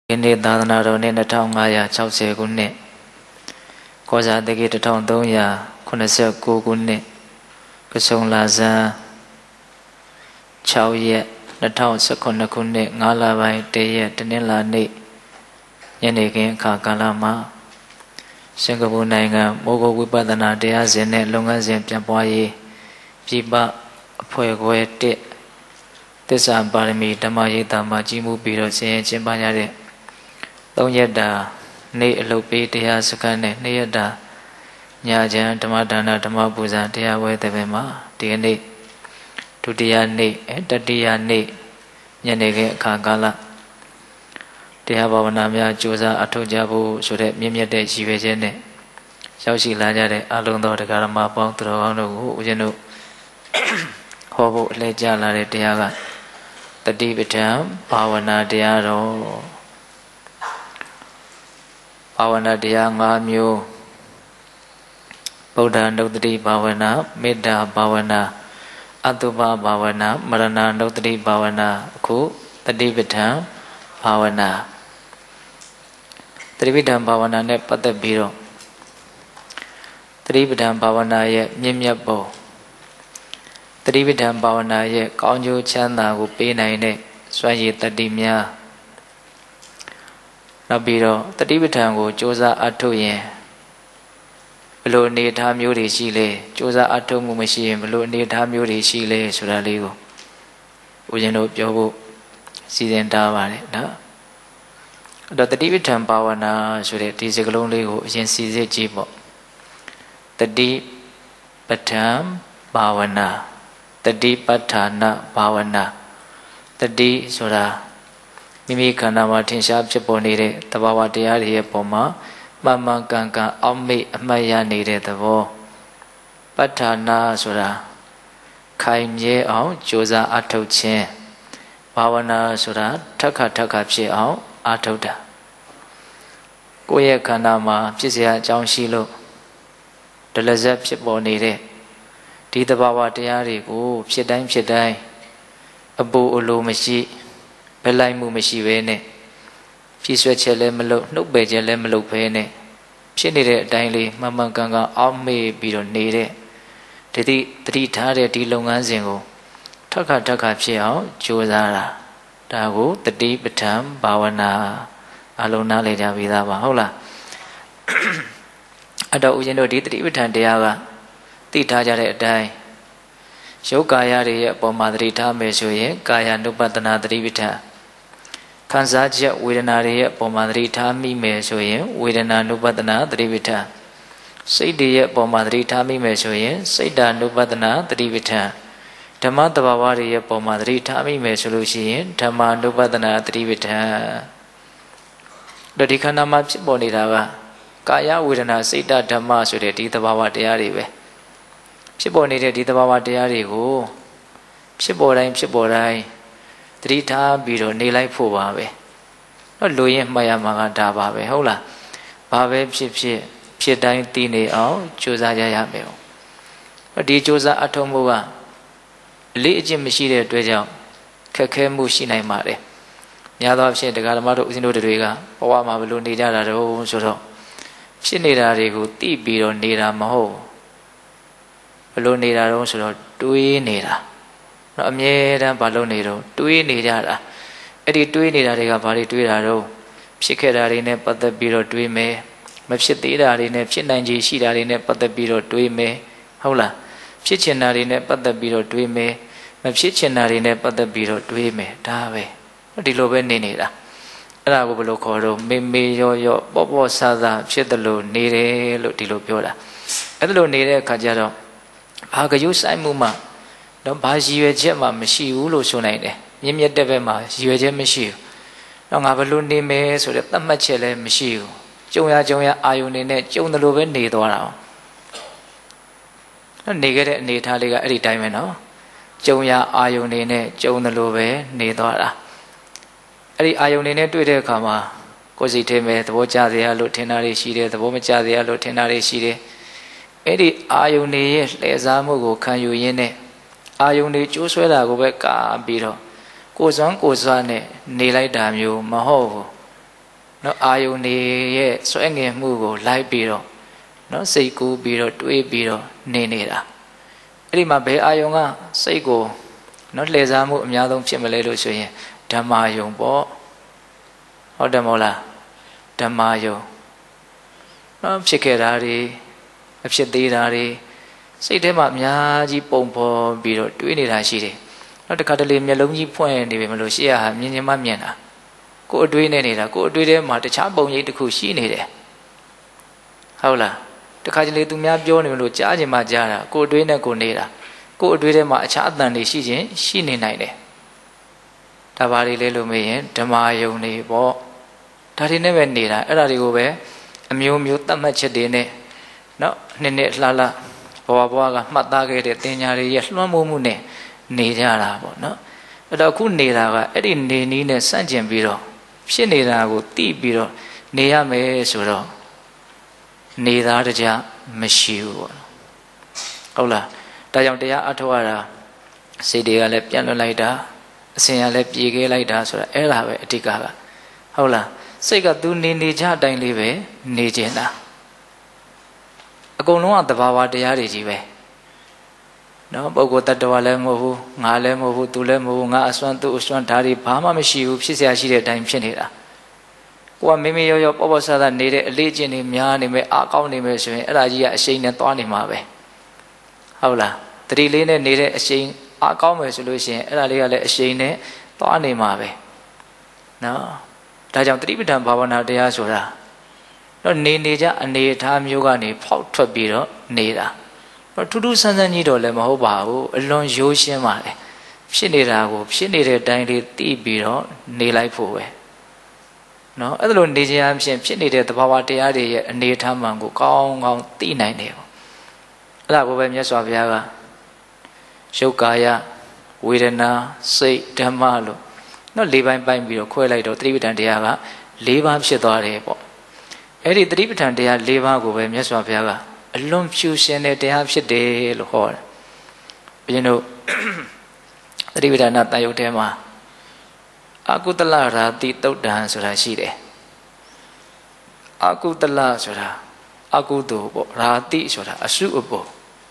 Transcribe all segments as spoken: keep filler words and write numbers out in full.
ဒီနေ့သာသနာတော်နှစ်နှစ်nghìn၅trăm၆mươiခုနှစ်ကောဇာတက္ကီတစ်ထောင်သုံးရာခုနှစ်ဆယ့်ကိုးခုနှစ်ကဆုံလဆန်း၆ရက်နှစ်ထောင်ဆယ့်ခုနှစ်ခုနှစ်ငါးလပိုင်းတရက်တနင်္လာနေ့ညနေခင်းအခါကာလမှာစင်ကာပူနိုင်ငံမိုးကုတ်ဝိပဿနာတရားစဉ်နဲ့လုပ်ငန်းစဉ်ပြန်ပွားရေးပြည်ပအဖွဲ့ခွဲတစ်သစ္စာပါရမီဓမ္မရိပ်သာမှာကြီးမှုပြီးတော့ဆင်းရဲကျင်းပရတဲ့သုံးရက်တာနေ့အလုပ်ပေးတရားစခန်းနဲ့နှစ်ရက်တာညချမ်းဓမ္မဒါနဓမ္မပူဇာတရားဝဲတဲ့ဘက်မှာဒီကနေ့ဒုတိယနေ့တတိယနေ့ညနေခင်းအခါကာလတရားဘာဝနာများကြိုးစားအထောက်ကြဖို့ဆိုတဲ့မြင့်မြတ်တဲ့ရည်ရွယ်ချက်နဲ့ရောက်ရှိလာကြတဲ့အလုံးသောတရားဓမ္မပေါင်းသူတော်ကောင်းတို့ကိုဦးဇင်းတို့ဟောဖို့အလဲကျလာတဲ့တရားကတတိပဋ္ဌာန်ဘာဝနာတရားတော်ဘာဝနာတရား၅မျိုးဗုဒ္ဓနုတ္တိဘာဝနာမေတ္တာဘာဝနာအတုပဘာဝနာမရဏနုတ္တိဘာဝနာအခုတတိပဋ္ဌာန်ဘာဝနာတတိပဋ္ဌာန်ဘာဝနာနဲ့ပတ်သက်ပြီးတော့တတိပဋ္ဌာန်ဘာဝနာရဲ့မြင့်မြတ်ပုံတတိပဋ္ဌာန်ဘာဝနာရဲ့ကောင်းကျိုးချမ်းသာကိုပေးနိုင်တဲ့စွမ်းရည်တတိများနောက်ပြီးတော့တတိပဋ္ဌာန်ကိုစ조사အထုတ်ရင်ဘယ်လိုအနေအထားမျိုးတွေရှိလဲစ조사အထုတ်မှုမရှိရင်ဘယ်လိုအနေအထားမျိုးတွေရှိလဲဆိုတာလေးကိုဦးဇင်းတို့ပြောဖို့စီစဉ်ထားပါတယ်နော်အဲ့တော့တတိပဋ္ဌာန်ဘာဝနာဆိုတဲ့ဒီစကားလုံးလေးကိုအရင်စီစစ်ကြည့်ပေါ့တတိပဋ္ဌာန်ဘာဝနာတတိပဋ္ဌာနဘာဝနာတတိဆိုတာမိမိခန္ဓာမှာထင်ရှားဖြစ်ပေါ်နေတဲ့သဘာဝတရားတွေရဲ့ပုံမှာမှန်မှန်ကန်ကန်အောက်မေ့အမှတ်ရနေတဲ့သဘောပဋ္ဌာနာဆိုတာခိုင်မြဲအောင်ကြိုးစားအထောက်ခြင်းဘာဝနာဆိုတာထက်ခါထက်ခါဖြစ်အောင်အထောက်တာကိုယ့်ရဲ့ခန္ဓာမှာဖြစ်เสียအကြောင်းရှိလို့ဒလဇက်ဖြစ်ပေါ်နေတဲ့ဒီသဘာဝတရားတွေကိုဖြစ်တိုင်းဖြစ်တိုင်းအပူအလိုမရှိဘယ်လိုက်မှုမရှိဘဲနဲ့ဖြည့်ဆွက်ချက်လည်းမလုပ်နှုတ်ပယ်ချက်လည်းမလုပ်ဘဲနဲ့ဖြစ်နေတဲ့အတိုင်းလေးမှန်မှန်ကန်ကန်အောက်မေ့ပြီးတော့နေတဲ့ဒီတိတတိထားတဲ့ဒီလုပ်ငန်းစဉ်ကိုထက်ခါထက်ခါဖြစ်အောင်ကြိုးစားတာဒါကိုတတိပဋ္ဌာန်ဘာဝနာအလုံးနားလည်ကြပြီးသားပါဟုတ်လားအဲ့တော့ဦးဇင်းတို့ဒီတတိပဋ္ဌာန်တရားကသိထားကြတဲ့အတိုင်းရုပ်ကာယတွေရဲ့အပေါ်မှာသတိထားမယ်ဆိုရင်ကာယ ानु ပတ္တနာသတိပဋ္ဌာန်ခံစားချက်ဝေဒနာတွေရဲ့အပေါ်မှာသတိထားမိမယ်ဆိုရင်ဝေဒနာ ानु ပတ္တနာသတိပဋ္ဌာန်စိတ်တွေရဲ့အပေါ်မှာသတိထားမိမယ်ဆိုရင်စိတ်ဓာ ानु ပတ္တနာသတိပဋ္ဌာန်ဓမ္မတဘာဝတွေရဲ့အပေါ်မှာသတိထားမိမယ်ဆိုလို့ရှိရင်ဓမ္မ ानु ပတ္တနာသတိပဋ္ဌာန်ဒီခန္ဓာမှာဖြစ်ပေါ်နေတာကကာယဝေဒနာစိတ်ဓာမ္မဆိုတဲ့ဒီတဘာဝတရားတွေပဲဖြစ်ပေါ်နေတဲ့ဒီသဘာဝတရားတွေကိုဖြစ်ပေါ်တိုင်းဖြစ်ပေါ်တိုင်းသတိထားပြီးတော့နေလိုက်ဖို့ပါပဲ။တော့လူရင်မှတ်ရမှာကဒါပါပဲဟုတ်လား။ဘာပဲဖြစ်ဖြစ်ဖြစ်တိုင်းသိနေအောင်ကြိုးစားကြရမယ်။ဒီကြိုးစားအထောက်မှုကအလေးအကျင့်မရှိတဲ့အတွက်ကြောင့်ခက်ခဲမှုရှိနိုင်ပါတယ်။များသောအားဖြင့်တရားဓမ္မတို့ဦးဇင်းတို့တွေကဘဝမှာဘယ်လိုနေကြတာတုံးဆိုတော့ဖြစ်နေတာတွေကိုသိပြီးတော့နေတာမဟုတ်ဘလို့နေတာတော့ဆိုတော့တွေးနေတာတော့အမြဲတမ်းဘာလို့နေတော့တွေးနေကြတာအဲ့ဒီတွေးနေတာတွေကဘာတွေတွေးတာတော့ဖြစ်ခဲ့တာတွေနဲ့ပတ်သက်ပြီးတော့တွေးမယ်မဖြစ်သေးတာတွေနဲ့ဖြစ်နိုင်ခြေရှိတာတွေနဲ့ပတ်သက်ပြီးတော့တွေးမယ်ဟုတ်လားဖြစ်ချင်တာတွေနဲ့ပတ်သက်ပြီးတော့တွေးမယ်မဖြစ်ချင်တာတွေနဲ့ပတ်သက်ပြီးတော့တွေးမယ်ဒါပဲဒီလိုပဲနေနေတာအဲ့ဒါကိုဘယ်လိုခေါ်တော့မေမေရောရောပေါ့ပေါ့ဆာဆာဖြစ်တယ်လို့နေတယ်လို့ဒီလိုပြောတာအဲ့ဒါလိုနေတဲ့အခါကျတော့ဘာကရုဆိုင်မှုမှတော့ဘာရည်ရွယ်ချက်မှမရှိဘူးလို့ဆိုနိုင်တယ်မြင့်မြတ်တဲ့ဘက်မှာရည်ရွယ်ချက်မရှိဘူးတော့ငါဘယ်လိုနေမယ်ဆိုတဲ့သတ်မှတ်ချက်လည်းမရှိဘူးကြုံရကြုံရအာယုန်နေနဲ့ကြုံတယ်လို့ပဲနေသွားတာတော့နေခဲ့တဲ့အနေထားလေးကအဲ့ဒီတိုင်းပဲနော်ကြုံရအာယုန်နေနဲ့ကြုံတယ်လို့ပဲနေသွားတာအဲ့ဒီအာယုန်နေနဲ့တွေ့တဲ့အခါမှာကိုယ်စိတ်ထဲမှာသဘောကျစရာလို့ထင်တာတွေရှိတယ်သဘောမကျစရာလို့ထင်တာတွေရှိတယ်အဲ့ဒီအာယုန်တွေရဲ့လှည့်စားမှုကိုခံယူရင်းနဲ့အာယုန်တွေကျိုးဆွဲတာကိုပဲကာပြီးတော့ကိုယ်စွမ်းကိုယ်စွမ်းနဲ့နေလိုက်တာမျိုးမဟုတ်ဘူးနော်အာယုန်တွေရဲ့ဆွဲငင်မှုကိုလိုက်ပြီးတော့နော်စိတ်ကူးပြီးတော့တွေးပြီးတော့နေနေတာအဲ့ဒီမှာဘယ်အာယုန်ကစိတ်ကိုနော်လှည့်စားမှုအများဆုံးဖြစ်မလဲလို့ဆိုရင်ဓမ္မာယုံပေါ့ဟုတ်တယ်မဟုတ်လားဓမ္မာယုံနော်ဖြစ်ခဲ့တာတွေအဖြစ်သေးတာတွေစိတ်ထဲမှာအများကြီးပုံဖော်ပြီးတော့တွေးနေတာရှိတယ်နောက်တစ်ခါတလေမျက်လုံးကြီးဖွင့်နေပြီမလို့ရှေ့ကဟာမြင်မြင်မှမြင်တာကိုယ်အတွေးနဲ့နေတာကိုယ်အတွေးထဲမှာတခြားပုံရိပ်တစ်ခုရှိနေတယ်ဟုတ်လားတခါတလေသူများပြောနေမလို့ကြားချင်မှကြားတာကိုယ်အတွေးနဲ့ကိုယ်နေတာကိုယ်အတွေးထဲမှာအခြားအသံတွေရှိခြင်းရှိနေနိုင်တယ်ဒါပါလေလဲလို့မေးရင်ဓမ္မာယုံနေပေါ့ဒါတွေနဲ့ပဲနေတာအဲ့ဒါတွေကိုပဲအမျိုးမျိုးသတ်မှတ်ချက်တွေနဲ့နော်နှစ်နှစ်လှလှဘဝဘဝကမှတ်သားခဲ့တဲ့တင်ညာတွေရဲ့လွှမ်းမိုးမှုနဲ့နေကြတာပေါ့နော်အဲ့တော့ခုနေတာကအဲ့ဒီနေနည်းနဲ့စန့်ကျင်ပြီးတော့ဖြစ်နေတာကိုသိပြီးတော့နေရမယ်ဆိုတော့နေသားတကြမရှိဘူးပေါ့ဟုတ်လားဒါကြောင့်တရားအထောက်ရတာစိတ်တွေကလည်းပြန့်လွတ်လိုက်တာအစဉ်ကလည်းပြေခဲလိုက်တာဆိုတာအဲ့ဒါပဲအဓိကကဟုတ်လားစိတ်ကသူနေနေကြအတိုင်းလေးပဲနေကျင်တာအကုန်လုံးကသဘာဝတရားတွေကြီးပဲနော်ပုဂ္ဂိုလ်တ attva လည်းမဟုတ်ဘူးငါလည်းမဟုတ်ဘူးသူလည်းမဟုတ်ဘူးငါအစွမ်းသူအစွမ်းဓာတ်တွေဘာမှမရှိဘူးဖြစ်เสียရှိတဲ့အတိုင်းဖြစ်နေတာကိုကမေမေရောရောပေါ့ပေါ့ဆဆနေတဲ့အလေးကျင့်တွေများနေမယ်အကောင်းနေမယ်ဆိုရင်အဲ့ဒါကြီးကအရှိန်နဲ့သွားနေမှာပဲဟုတ်လားတတိလေးနဲ့နေတဲ့အရှိန်အကောင်းမယ်ဆိုလို့ရှိရင်အဲ့ဒါလေးကလည်းအရှိန်နဲ့သွားနေမှာပဲနော်ဒါကြောင့်တတိပဋ္ဌာန်ဘာဝနာတရားဆိုတာတော့နေနေကြအနေအထားမျိုးကနေဖောက်ထွက်ပြီးတော့နေတာထူးထူးဆန်းဆန်းကြီးတော့လည်းမဟုတ်ပါဘူးအလွန်ရိုးရှင်းပါလေဖြစ်နေတာကိုဖြစ်နေတဲ့အတိုင်းလေးသိပြီးတော့နေလိုက်ဖို့ပဲနော်အဲ့ဒါလိုနေခြင်းအပြင်ဖြစ်နေတဲ့သဘာဝတရားတွေရဲ့အနေအထားမှန်ကိုကောင်းကောင်းသိနိုင်တယ်ပေါ့အဲ့ဒါကိုပဲမြတ်စွာဘုရားကရုပ်ကာယဝေဒနာစိတ်ဓမ္မလို့နော်၄ပိုင်းပိုင်းပြီးတော့ခွဲလိုက်တော့သတိပဋ္ဌာန်တရားက၄ပါးဖြစ်သွားတယ်ပေါ့အဲ့ဒီသတိပဋ္ဌာန်တရား၄ပါးကိုပဲမြတ်စွာဘုရားကအလွန်ဖြူရှင်တဲ့တရားဖြစ်တယ်လို့ဟောတယ်ဘုရင်တို့သတိပဋ္ဌာန်တန်ရုပ်ထဲမှာအကုသလရာတိတုတ်တံဆိုတာရှိတယ်အကုသလဆိုတာအကုသိုလ်ပေါ့ရာတိဆိုတာအစုအပု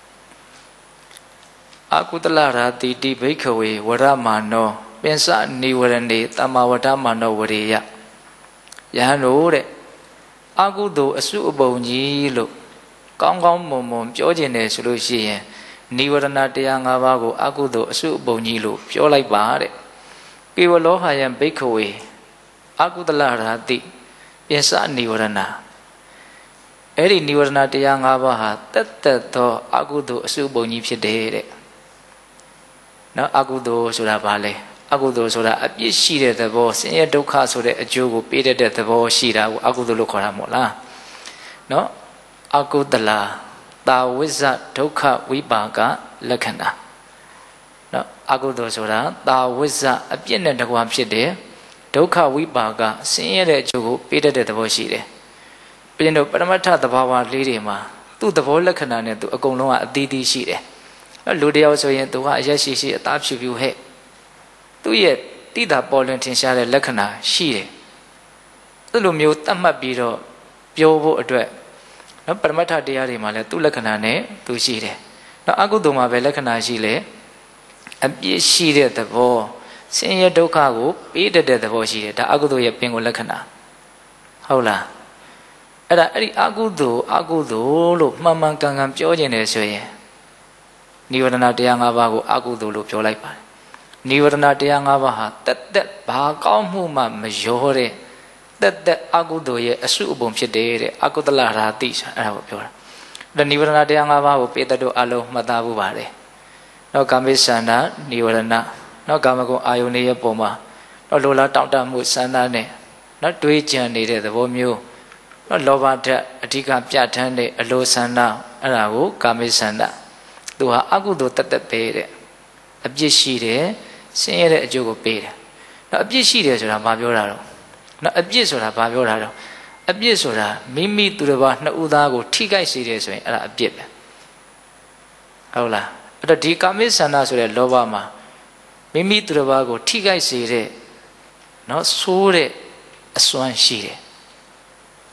အကုသလရာတိတိဘိက္ခဝေဝရမာနောပင်စနိဝရဏေတမ္မာဝဋ္ဌမာနောဝရေယယဟန်တို့တဲ့အကုသိုလ်အစုအပုံကြီးလို့ကောင်းကောင်းမွန်မွန်ပြောကျင်တယ်ဆိုလို့ရှိရင်နိဝရဏတရား၅ပါးကိုအကုသိုလ်အစုအပုံကြီးလို့ပြောလိုက်ပါတဲ့ကေဝလောဟာယံဘိက္ခဝေအကုသလရာတိပိစနိဝရဏအဲ့ဒီနိဝရဏတရား၅ပါးဟာတက်တက်သောအကုသိုလ်အစုအပုံကြီးဖြစ်တယ်တဲ့နော်အကုသိုလ်ဆိုတာဘာလဲအကုသိုလ်ဆိုတာအပြစ်ရှိတဲ့သဘောဆင်းရဲဒုက္ခဆိုတဲ့အကျိုးကိုပေးတတ်တဲ့သဘောရှိတာကိုအကုသိုလ်လို့ခေါ်တာမို့လားနော်အကုသလတာဝိဇ္ဇဒုက္ခဝိပါကလက္ခဏာနော်အကုသိုလ်ဆိုတာတာဝိဇ္ဇအပြစ်နဲ့တကွာဖြစ်တယ်ဒုက္ခဝိပါကဆင်းရဲတဲ့အကျိုးကိုပေးတတ်တဲ့သဘောရှိတယ်ပြီးရင်တော့ပရမတ္ထသဘာဝလေးတွေမှာသူ့သဘောလက္ခဏာနဲ့သူအကုန်လုံးကအသီးသီးရှိတယ်လူတယောက်ဆိုရင်သူကအရက်ရှိရှိအသားဖြူဖြူဟဲ့သူ့ရဲ့တိတာပေါ်လွင်ထင်ရှားတဲ့လက္ခဏာရှိတယ်အဲ့လိုမျိုးတတ်မှတ်ပြီးတော့ပြောဖို့အတွက်နော်ပရမတ္ထတရားတွေမှာလည်းသူ့လက္ခဏာနဲ့သူရှိတယ်နော်အကုသိုလ်မှာပဲလက္ခဏာရှိလေအပြည့်ရှိတဲ့သဘောဆင်းရဲဒုက္ခကိုပေးတတ်တဲ့သဘောရှိတယ်ဒါအကုသိုလ်ရဲ့ပင်ကိုလက္ခဏာဟုတ်လားအဲ့ဒါအဲ့ဒီအကုသိုလ်အကုသိုလ်လို့မှန်မှန်ကန်ကန်ပြောကျင်တယ်ဆိုရင်နိဝရဏတရား၅ပါးကိုအကုသိုလ်လို့ပြောလိုက်ပါတယ်နိဝရဏတရား၅ပါးဟာတက်တက်ဘာကောင်းမှုမှမရောတဲ့တက်တက်အကုသိုလ်ရဲ့အစုအပုံဖြစ်တယ်တဲ့အကုသလရာတိအဲ့ဒါကိုပြောတာဒါနိဝရဏတရား၅ပါးကိုပေတတ်တို့အလုံးမှတ်သားဖို့ပါတယ်နောက်ကာမိသန္တာနိဝရဏနောက်ကာမဂုဏ်အာယုန်ရဲ့ပုံမှာနောက်လိုလားတောင့်တမှုစန္ဒနဲ့နောက်တွေးကြံနေတဲ့သဘောမျိုးနောက်လောဘဓာတ်အဓိကပြဋ္ဌာန်းတဲ့အလိုဆန္ဒအဲ့ဒါကိုကာမိသန္တာသူဟာအကုသိုလ်တက်တက်ပဲတဲ့အပြစ်ရှိတယ်ဆင်းရဲတဲ့အကျိုးကိုပေးတယ်နောက်အပြစ်ရှိတယ်ဆိုတာဘာပြောတာတော့နောက်အပြစ်ဆိုတာဘာပြောတာတော့အပြစ်ဆိုတာမိမိသူတစ်ပါးနှစ်ဦးသားကိုထိခိုက်စေတယ်ဆိုရင်အဲ့ဒါအပြစ်ပဲဟုတ်လားအဲ့တော့ဒီကာမိသန္တာဆိုတဲ့လောဘမှာမိမိသူတစ်ပါးကိုထိခိုက်စေတဲ့နော်ဆိုးတဲ့အစွမ်းရှိတယ်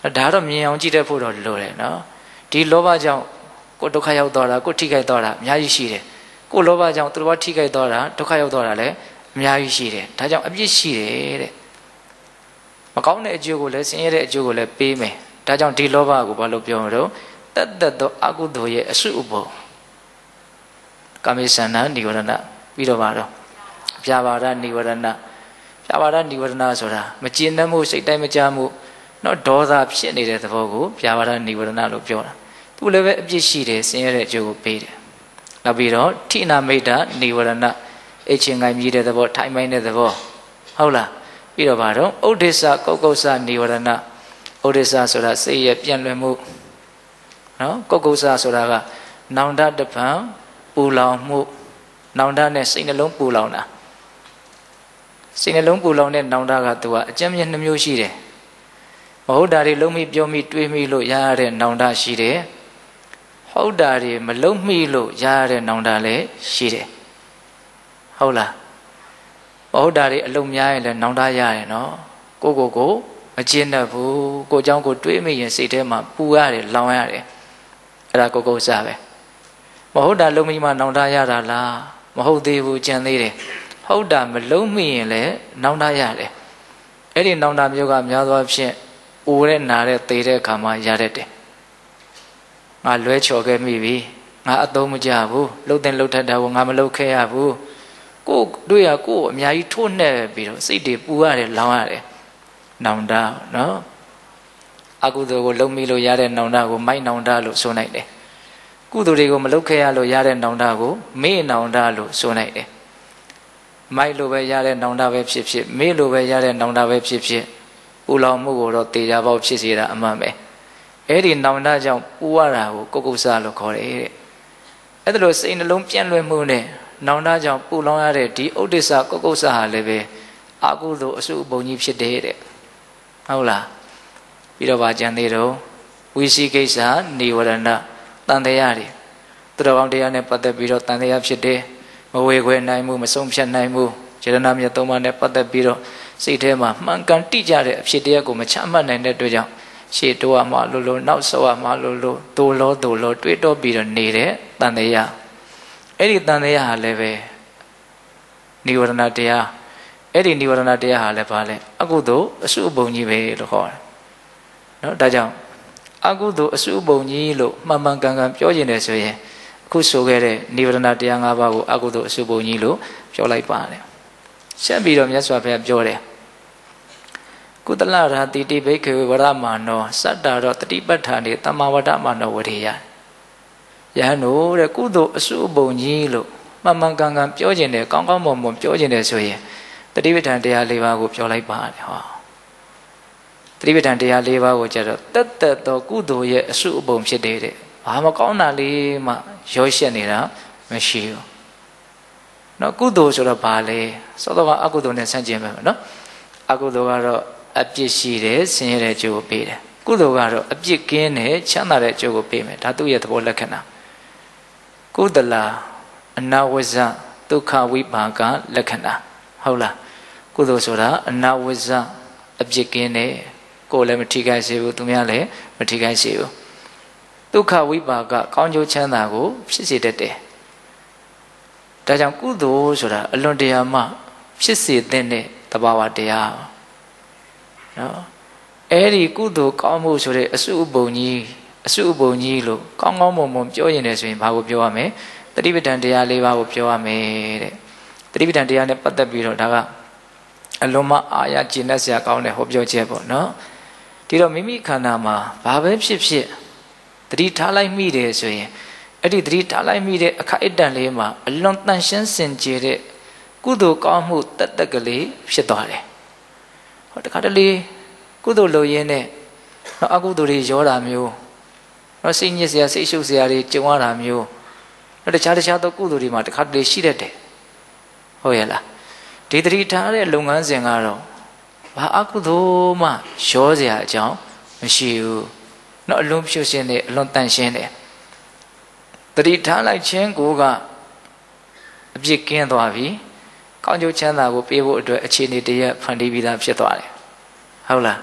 ဒါတော့မြင်အောင်ကြည့်တတ်ဖို့တော့လိုတယ်နော်ဒီလောဘကြောင့်ကိုဒုက္ခရောက်သွားတာကိုထိခိုက်သွားတာအများကြီးရှိတယ်ကိုလောဘကြောင့်သူတော်ထိခိုက်သွားတာဒုက္ခရောက်သွားတာလည်းအများကြီးရှိတယ်ဒါကြောင့်အပြစ်ရှိတယ်တဲ့မကောင်းတဲ့အကျိုးကိုလည်းဆင်းရဲတဲ့အကျိုးကိုလည်းပေးမယ်ဒါကြောင့်ဒီလောဘကိုဘာလို့ပြောမလို့တတ်တတ်သောအကုသိုလ်ရဲ့အစုအပုံကာမိသန္တာនិဝရဏပြီးတော့ပါတော့ပြာပါဒនិဝရဏပြာပါဒនិဝရဏဆိုတာမကျေနပ်မှုစိတ်တိုင်းမကြမှုနော်ဒေါသဖြစ်နေတဲ့သဘောကိုပြာပါဒនិဝရဏလို့ပြောတာသူလည်းပဲအပြစ်ရှိတယ်ဆင်းရဲတဲ့အကျိုးကိုပေးတယ်နောက်ပြီးတော့ထိနာမိတ်တာនិဝရဏအချင်းငိုင်းမြည်တဲ့သဘောထိုင်မိုင်းတဲ့သဘောဟုတ်လားပြီးတော့ပါတော့ဥဒိစ္စကုတ်ကုတ်စនិဝရဏဥဒိစ္စဆိုတာစိတ်ရဲ့ပြန့်လွင့်မှုနော်ကုတ်ကုတ်စဆိုတာကနောင်တတပံပူလောင်မှုနောင်တနဲ့စိတ်နှလုံးပူလောင်တာစိတ်နှလုံးပူလောင်တဲ့နောင်တကသူကအကျဉ်းမြင့်နှမျိုးရှိတယ်မဟုတ်တာတွေလုံးမိပြောမိတွေးမိလို့ရရတဲ့နောင်တရှိတယ်ဟုတ်တာတွေမလုံးမိလို့ရရတဲ့နောင်တလည်းရှိတယ်ဟုတ်လားမဟုတ်တာတွေအလုံးများရင်လည်းနောင်တရတယ်နော်ကိုကိုကိုမကျဉ်းတတ်ဘူးကိုเจ้าကိုတွေးမိရင်စိတ်ထဲမှာပူရတယ်လောင်ရတယ်အဲ့ဒါကိုကိုစားပဲမဟုတ်တာလုံးမိမှနောင်တရတာလားမဟုတ်သေးဘူးကြံသေးတယ်ဟုတ်တာမလုံးမိရင်လည်းနောင်တရတယ်အဲ့ဒီနောင်တမျိုးကများသောအားဖြင့်အိုးတဲ့နာတဲ့သေတဲ့အခါမှာရတတ်တယ်ငါလွဲချော်ခဲ့မိပြီငါအသုံးမကျဘူးလှုပ်တဲ့လှုပ်ထက်တာကိုငါမလှုပ်ခဲ့ရဘူးကိုတွေ့ရကိုအများကြီးထိုးနှက်ပြီးတော့စိတ်တွေပူရတယ်လောင်ရတယ်နောင်တနော်အကုသိုလ်ကိုလုံးမိလို့ရတဲ့နောင်တကိုမိုက်နောင်တလို့ဆိုနိုင်တယ်ကုသိုလ်တွေကိုမလုပ်ခဲ့ရလို့ရတဲ့နောင်တကိုမေ့နောင်တလို့ဆိုနိုင်တယ်မိုက်လို့ပဲရတဲ့နောင်တပဲဖြစ်ဖြစ်မေ့လို့ပဲရတဲ့နောင်တပဲဖြစ်ဖြစ်ပူလောင်မှုကိုတော့တေချာပေါက်ဖြစ်စေတာအမှန်ပဲအဲ့ဒီနောင်တကြောင့်ပူရတာကိုကုတ်ကုတ်စလို့ခေါ်တယ်တဲ့အဲ့ဒါလို့စိတ်နှလုံးပြန့်လွင့်မှုနဲ့နောင်တကြောင့်ပူလောင်ရတဲ့ဒီဥဒိစ္စကုတ်ကုတ်စဟာလည်းပဲအကုသိုလ်အစုအပုံကြီးဖြစ်တယ်တဲ့ဟုတ်လားပြီးတော့ဗာကြံသေးတော့ဝိသိကိစ္စនិဝရဏတန်တရားတွေသူတော်ကောင်းတရားနဲ့ပတ်သက်ပြီးတော့တန်တရားဖြစ်တယ်မဝေခွဲနိုင်မှုမဆုံးဖြတ်နိုင်မှုစေတနာမြတ်သုံးပါးနဲ့ပတ်သက်ပြီးတော့စိတ်ထဲမှာမှန်ကန်တိကျတဲ့အဖြစ်တရားကိုမချမှတ်နိုင်တဲ့အတွက်ကြောင့်ရှေ့တိုးရမှလို့လို့နောက်ဆော့ရမှလို့လို့တိုးလောတိုးလောတွေးတော့ပြီးတော့နေတဲ့တန်တရားအဲ့ဒီတန်တရားဟာလည်းပဲនិဝရဏတရားအဲ့ဒီនិဝရဏတရားဟာလည်းဘာလဲအကုသိုလ်အစုအပုံကြီးပဲလို့ခေါ်တယ်နော်ဒါကြောင့်အကုသိုလ်အစုအပုံကြီးလို့မှန်မှန်ကန်ကန်ပြောကျင်တယ်ဆိုရင်အခုဆိုခဲ့တဲ့និဝရဏတရား၅ပါးကိုအကုသိုလ်အစုအပုံကြီးလို့ပြောလိုက်ပါတယ်ဆက်ပြီးတော့မြတ်စွာဘုရားပြောတယ်ကုသလရာတိတိဘိက္ခေဝရမာနောစတ္တာရောတတိပဋ္ဌာနေတမ္မာဝဒမာနောဝရေယယဟန်တို့တဲ့ကုသိုလ်အစုအပုံကြီးလို့မှန်မှန်ကန်ကန်ပြောကျင်တယ်ကောင်းကောင်းမွန်မွန်ပြောကျင်တယ်ဆိုရင်တတိပဋ္ဌာန်တရား၄ပါးကိုပြောလိုက်ပါတယ်ဟောတတိပဋ္ဌာန်တရား၄ပါးကိုကြတော့တတ်တတ်သောကုသိုလ်ရဲ့အစုအပုံဖြစ်တဲ့ဘာမကောင်းတာလေးမှရောရှက်နေတာမရှိဘူးနော်ကုသိုလ်ဆိုတော့ဘာလဲသောတော်ကအကုသိုလ်နဲ့ဆန့်ကျင်ပဲနော်အကုသိုလ်ကတော့အပြစ်ရှိတယ်ဆင်းရဲတဲ့အကျိုးကိုပေးတယ်ကုသိုလ်ကတော့အပြစ်ကင်းတယ်ချမ်းသာတဲ့အကျိုးကိုပေးမယ်ဒါသူ့ရဲ့သဘောလက္ခဏာကုသလာအနဝဇ္ဇဒုက္ခဝိပါကလက္ခဏာဟုတ်လားကုသိုလ်ဆိုတာအနဝဇ္ဇအပြစ်ကင်းတယ်ကိုယ်လည်းမထိခိုက်စေဘူးသူများလည်းမထိခိုက်စေဘူးဒုက္ခဝိပါကကောင်းကျိုးချမ်းသာကိုဖြစ်စေတတ်တယ်ဒါကြောင့်ကုသိုလ်ဆိုတာအလွန်တရာမှဖြစ်စေတဲ့သဘာဝတရားနော်အဲ့ဒီကုသိုလ်ကောင်းမှုဆိုတဲ့အစုအပုံကြီးအစုအပုံကြီးလို့ကောင်းကောင်းမွန်မွန်ပြောရင်လည်းဆိုရင်ဘာကိုပြောရမလဲတတိပဋ္ဌာန်တရား၄ပါးကိုပြောရမယ်တဲ့တတိပဋ္ဌာန်တရားနဲ့ပတ်သက်ပြီးတော့ဒါကအလုံးမအာရကျင့်တတ်စရာကောင်းတဲ့ဟောပြောချက်ပေါ့နော်ဒီတော့မိမိခန္ဓာမှာဘာပဲဖြစ်ဖြစ်တတိထားလိုက်မိတယ်ဆိုရင်အဲ့ဒီတတိထားလိုက်မိတဲ့အခိုက်အတန့်လေးမှာအလွန်တန်ရှင်းစင်ကြယ်တဲ့ကုသိုလ်ကောင်းမှုတတ်တက်ကလေးဖြစ်သွားတယ်ဟောတခါတလေကုသိုလ်လုပ်ရင်းနဲ့နော်အကုသိုလ်တွေရောတာမျိုးနော်စိတ်ညစ်စရာစိတ်ရှုပ်စရာတွေကြုံရတာမျိုးနော်တခြားတခြားသောကုသိုလ်တွေမှာတခါတလေရှိတတ်တယ်ဟုတ်ရဲ့လားဒီတတိထားတဲ့လုပ်ငန်းစဉ်ကတော့ဘာအကုသိုလ်မှရောစရာအကြောင်းမရှိဘူးနော်အလုံးဖြူစင်တယ်အလွန်တန်ရှင်းတယ်တတိထားလိုက်ခြင်းကိုကအပြစ်ကင်းသွားပြီကောင်းကျိုးချမ်းသာကိုပေးဖို့အတွက်အခြေအနေတည်းရဖန်တီးပြီးသားဖြစ်သွားတယ်ဟုတ်လား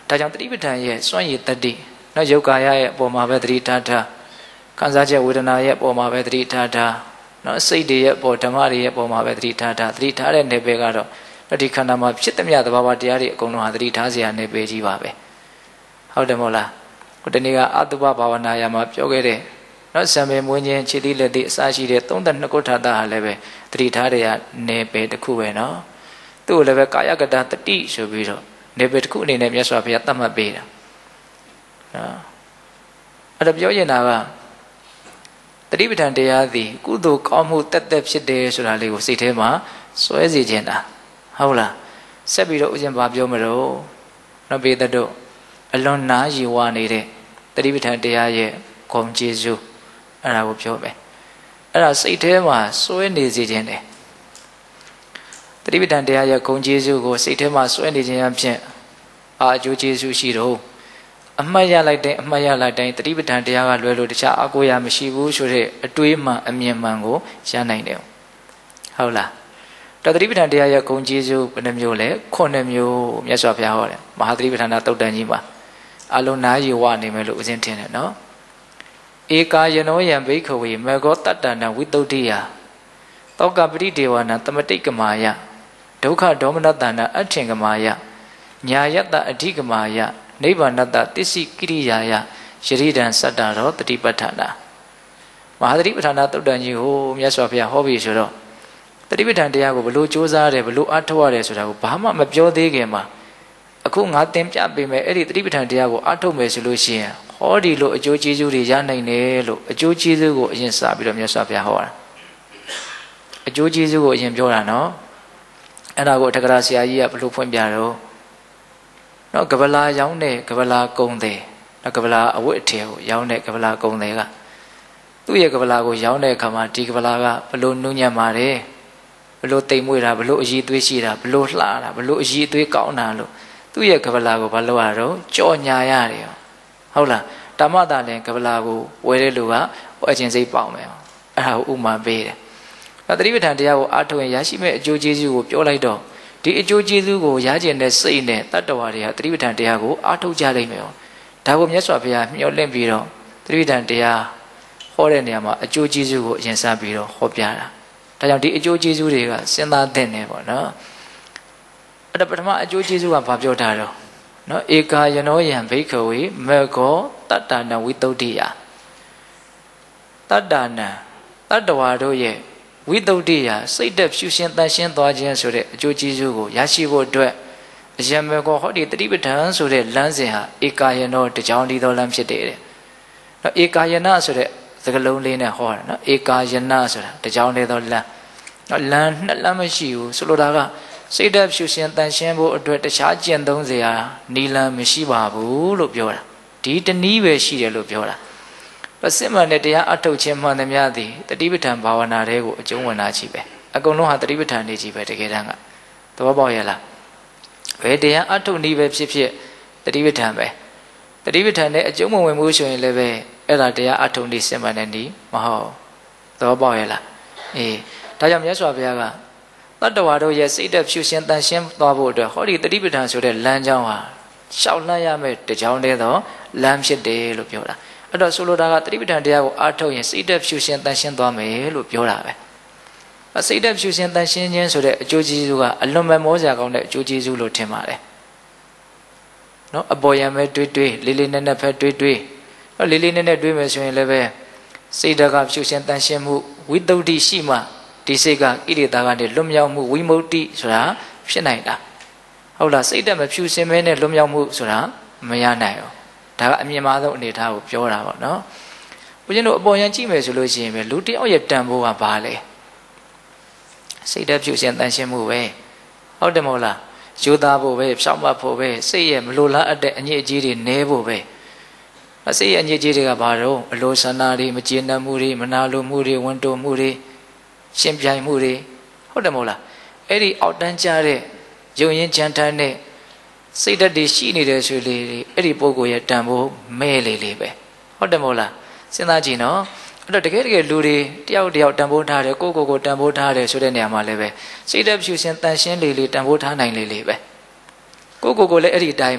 ဒါကြောင့်တတိပဋ္ဌာန်ရဲ့စွန့်ရည်တတိနော်ယုတ်ကာယရဲ့အပေါ်မှာပဲတတိထားထားခံစားချက်ဝေဒနာရဲ့အပေါ်မှာပဲတတိထားထားနော်စိတ်တွေရဲ့အပေါ်ဓမ္မတွေရဲ့အပေါ်မှာပဲတတိထားထားတတိထားတဲ့နယ်ပယ်ကတော့ဒီခန္ဓာမှာဖြစ်သမျှသဘာဝတရားတွေအကုန်လုံးဟာတတိထားစရာနယ်ပယ်ကြီးပါပဲဟုတ်တယ်မဟုတ်လားကိုတနေ့ကအတုပဘာဝနာယာမှာပြောခဲ့တဲ့နော်ဇံပေမွေးခြင်းခြေသီးလက်သီးအစရှိတဲ့သုံးသက်နှစ်ခုထာတာဟာလည်းပဲတတိထားတွေကနယ်ပယ်တစ်ခုပဲနော်သူ့ကိုလည်းပဲကာယကတတတိဆိုပြီးတော့နယ်ပယ်တစ်ခုအနေနဲ့မြတ်စွာဘုရားသတ်မှတ်ပေးတာနော်အဲ့ဒါပြောရင်တာကတတိပဋ္ဌာန်တရားသည်ကုသိုလ်ကောင်းမှုတက်တက်ဖြစ်တယ်ဆိုတာလေးကိုစိတ်ထဲမှာစွဲစီခြင်းတာဟုတ်လားဆက်ပြီးတော့ဥစဉ်ဘာပြောမလို့နော်ပေတတ်တို့အလွန်နာယူဝနေတဲ့တတိပဋ္ဌာန်တရားရဲ့ဂုဏ်ကျေးဇူးအဲ့ဒါကိုပြောမယ်အဲ့ဒါစိတ်ထဲမှာစွဲနေစေခြင်းတယ်တတိပဋ္ဌာန်တရားရဲ့ဂုဏ်ကျေးဇူးကိုစိတ်ထဲမှာစွဲနေခြင်းအဖြစ်အာအကျိုးကျေးဇူးရှိတော့အမှတ်ရလိုက်တဲ့အမှတ်ရလိုက်တိုင်းတတိပဋ္ဌာန်တရားကလွယ်လို့တခြားအကိုရာမရှိဘူးဆိုတဲ့အတွေးမှန်အမြင်မှန်ကိုရနိုင်တယ်ဟုတ်လားတတိပဋ္ဌာန်တရားရဲ့ဂုဏ်ကျေးဇူးဘယ်နှမျိုးလဲခုနှစ်မျိုးမြတ်စွာဘုရားဟောတယ်မဟာတတိပဋ္ဌာန်သုတ်တန်ကြီးမှာအလုံးနာယူဝနေမယ်လို့ဦးဇင်းထင်တယ်နော်ဧကာယနောယံဘိခဝေမေဃောတတ္တနာဝိတုဒ္ဓိယတောကပရိဒေဝနာတမတိတ်ကမာယဒုက္ခဒေါမနတနာအထင်ကမာယညာယတ္တအဓိကမာယနိဗ္ဗာနတ္တတစ္ဆိကိရိယာယယရိဒံစတ္တရောတတိပဋ္ဌာနာမဟာတတိပဋ္ဌာနာသုတ်တန်ကြီးကိုမြတ်စွာဘုရားဟောပြီဆိုတော့တတိပဋ္ဌာန်တရားကိုဘလို့စ조사ရတယ်ဘလို့အထောက်ရတယ်ဆိုတာကိုဘာမှမပြောသေးခင်မှာအခုငါသင်ပြပေးမယ်အဲ့ဒီတတိပဋ္ဌာန်တရားကိုအထုတ်မယ်ဆိုလို့ရှိရင်ဟောဒီလိုအကျိုးကျေးဇူးတွေရနိုင်တယ်လို့အကျိုးကျေးဇူးကိုအရင်စပြီးတော့မြတ်စွာဘုရားဟောတာအကျိုးကျေးဇူးကိုအရင်ပြောတာနော်အဲ့ဒါကိုအထက်ကရာဆရာကြီးကဘလို့ဖွင့်ပြတော့နော်ကဗလာရောင်းတဲ့ကဗလာကုံတယ်နော်ကဗလာအဝတ်အထည်ကိုရောင်းတဲ့ကဗလာကုံတယ်ကသူ့ရဲ့ကဗလာကိုရောင်းတဲ့အခါမှာဒီကဗလာကဘလို့နုညံ့ပါတယ်ဘလို့တိမ်မွေ့တာဘလို့အည်သွေးရှိတာဘလို့လှတာဘလို့အည်သွေးကောင်းတာလို့သူ့ရဲ့ကဗလာကိုဘာလို့ရတော့ကြော်ညာရတယ်ဟုတ်လားဓမ္မတာလည်းကဗလာကိုဝယ်တဲ့လူကအချင်းစိတ်ပေါအောင်မယ်အဲ့ဒါကိုဥမာပေးတယ်။တတိပဋ္ဌာန်တရားကိုအားထုတ်ရင်ရရှိမဲ့အကျိုးကျေးဇူးကိုပြောလိုက်တော့ဒီအကျိုးကျေးဇူးကိုရကျင်တဲ့စိတ်နဲ့တတ္တဝါတွေကတတိပဋ္ဌာန်တရားကိုအားထုတ်ကြလိမ့်မယ်။ဒါကိုမြတ်စွာဘုရားမျှော်လင့်ပြီးတော့တတိပဋ္ဌာန်တရားဟောတဲ့နေရာမှာအကျိုးကျေးဇူးကိုအရင်စပြီးတော့ဟောပြတာ။ဒါကြောင့်ဒီအကျိုးကျေးဇူးတွေကစဉ်းစားသင့်တယ်ပေါ့နော်။အဲ့ဒါပထမအကျိုးကျေးဇူးကဘာပြောတာတော့နော်ဧကာယနောယံဘိခဝေမေဃောတတ္တနာဝိတုဒ္ဓိယတတ္တနာတတ္တဝါတို့ရဲ့ဝိတုဒ္ဓိယစိတ်သက်ဖြူရှင်တန်ရှင်းသွားခြင်းဆိုတဲ့အကျိုးကျေးဇူးကိုရရှိဖို့အတွက်အယံမေဃောဟောဒီတတိပဋ္ဌာန်ဆိုတဲ့လမ်းစဉ်ဟာဧကာယနောတကြောင်ဒီသောလမ်းဖြစ်တယ်တဲ့နော်ဧကာယနာဆိုတဲ့စကားလုံးလေးနဲ့ဟောတာနော်ဧကာယနာဆိုတာတကြောင်ဒီသောလမ်းနော်လမ်းနှစ်လမ်းမရှိဘူးဆိုလိုတာကစိတ်သက်ဖြူရှင်တန်ရှင်းဖို့အတွက်တခြားကျင့်သုံးစရာနီလန်မရှိပါဘူးလို့ပြောတာဒီတနည်းပဲရှိတယ်လို့ပြောတာပစစ်မှန်တဲ့တရားအထုတ်ခြင်းမှန်သမျှသည်တတိပဋ္ဌာန်ဘာဝနာတွေကိုအကျုံးဝင်တာချီပဲအကုန်လုံးဟာတတိပဋ္ဌာန်နေကြီးပဲတကယ်တမ်းကသဘောပေါက်ရဲ့လားဘယ်တရားအထုတ်နည်းပဲဖြစ်ဖြစ်တတိပဋ္ဌာန်ပဲတတိပဋ္ဌာန်နဲ့အကျုံးမဝင်မှုဆိုရင်လည်းပဲအဲ့ဒါတရားအထုတ်နည်းစစ်မှန်တဲ့နည်းမဟုတ်သဘောပေါက်ရဲ့လားအေးဒါကြောင့်မြတ်စွာဘုရားကတတ္တဝါတို့ရဲ့စိတ်သက်ဖြူရှင်တန်ရှင်းသွားဖို့အတွက်ဟောဒီတတိပဋ္ဌာန်ဆိုတဲ့လမ်းကြောင်းဟာရှောက်လှမ်းရမယ့်တကြောင်တည်းသောလမ်းဖြစ်တယ်လို့ပြောတာအဲ့တော့ဆိုလိုတာကတတိပဋ္ဌာန်တရားကိုအားထုတ်ရင်စိတ်သက်ဖြူရှင်တန်ရှင်းသွားမယ်လို့ပြောတာပဲစိတ်သက်ဖြူရှင်တန်ရှင်းခြင်းဆိုတဲ့အကျိုးကျေးဇူးကအလွန်ပဲမောစရာကောင်းတဲ့အကျိုးကျေးဇူးလို့ထင်ပါတယ်နော်အပေါ်ယံပဲတွေးတွေးလေးလေးနက်နက်ပဲတွေးတွေးနော်လေးလေးနက်နက်တွေးမယ်ဆိုရင်လည်းပဲစိတ်ဓာတ်ကဖြူရှင်တန်ရှင်းမှုဝိတ္တုဒ္ဓိရှိမှဒီစိတ်ကကိလေသာကနေလွတ်မြောက်မှုဝိမု ക്തി ဆိုတာဖြစ်နိုင်တာဟုတ်လားစိတ်တက်မဖြူစင်မဲနဲ့လွတ်မြောက်မှုဆိုတာမရနိုင်ဘူးဒါကအမြင်မှားဆုံးအနေထားကိုပြောတာပေါ့နော်ဦးဇင်းတို့အပေါ်ယံကြည့်မယ်ဆိုလို့ရှိရင်ပဲလူတယောက်ရဲ့တန်ဖိုးကဘာလဲစိတ်တက်ဖြူစင်တန်ရှင်းမှုပဲဟုတ်တယ်မဟုတ်လားယူသားဖို့ပဲဖြောင့်မတ်ဖို့ပဲစိတ်ရဲ့မလိုလားအပ်တဲ့အညစ်အကြေးတွေနည်းဖို့ပဲစိတ်ရဲ့အညစ်အကြေးတွေကဘာတော့အလိုဆန္ဒတွေမကျေနပ်မှုတွေမနာလိုမှုတွေဝန်တိုမှုတွေရှင်ပြိုင်မှုတွေဟုတ်တယ်မဟုတ်လားအဲ့ဒီအောက်တန်းကြတဲ့ယုံရင်ကြံထမ်းတဲ့စိတ်ဓာတ်တွေရှိနေတဲ့ဆိုလေအဲ့ဒီပုဂ္ဂိုလ်ရဲ့တန်ဖိုးမဲလေလေပဲဟုတ်တယ်မဟုတ်လားစဉ်းစားကြည့်နော်အဲ့တော့တကယ်တကယ်လူတွေတယောက်တယောက်တန်ဖိုးထားတယ်ကိုကိုကိုတန်ဖိုးထားတယ်ဆိုတဲ့နေရာမှာလည်းပဲစိတ်ဓာတ်ဖြူရှင်တန်ရှင်းလေလေတန်ဖိုးထားနိုင်လေလေပဲကိုကိုကိုလည်းအဲ့ဒီအတိုင်းပဲ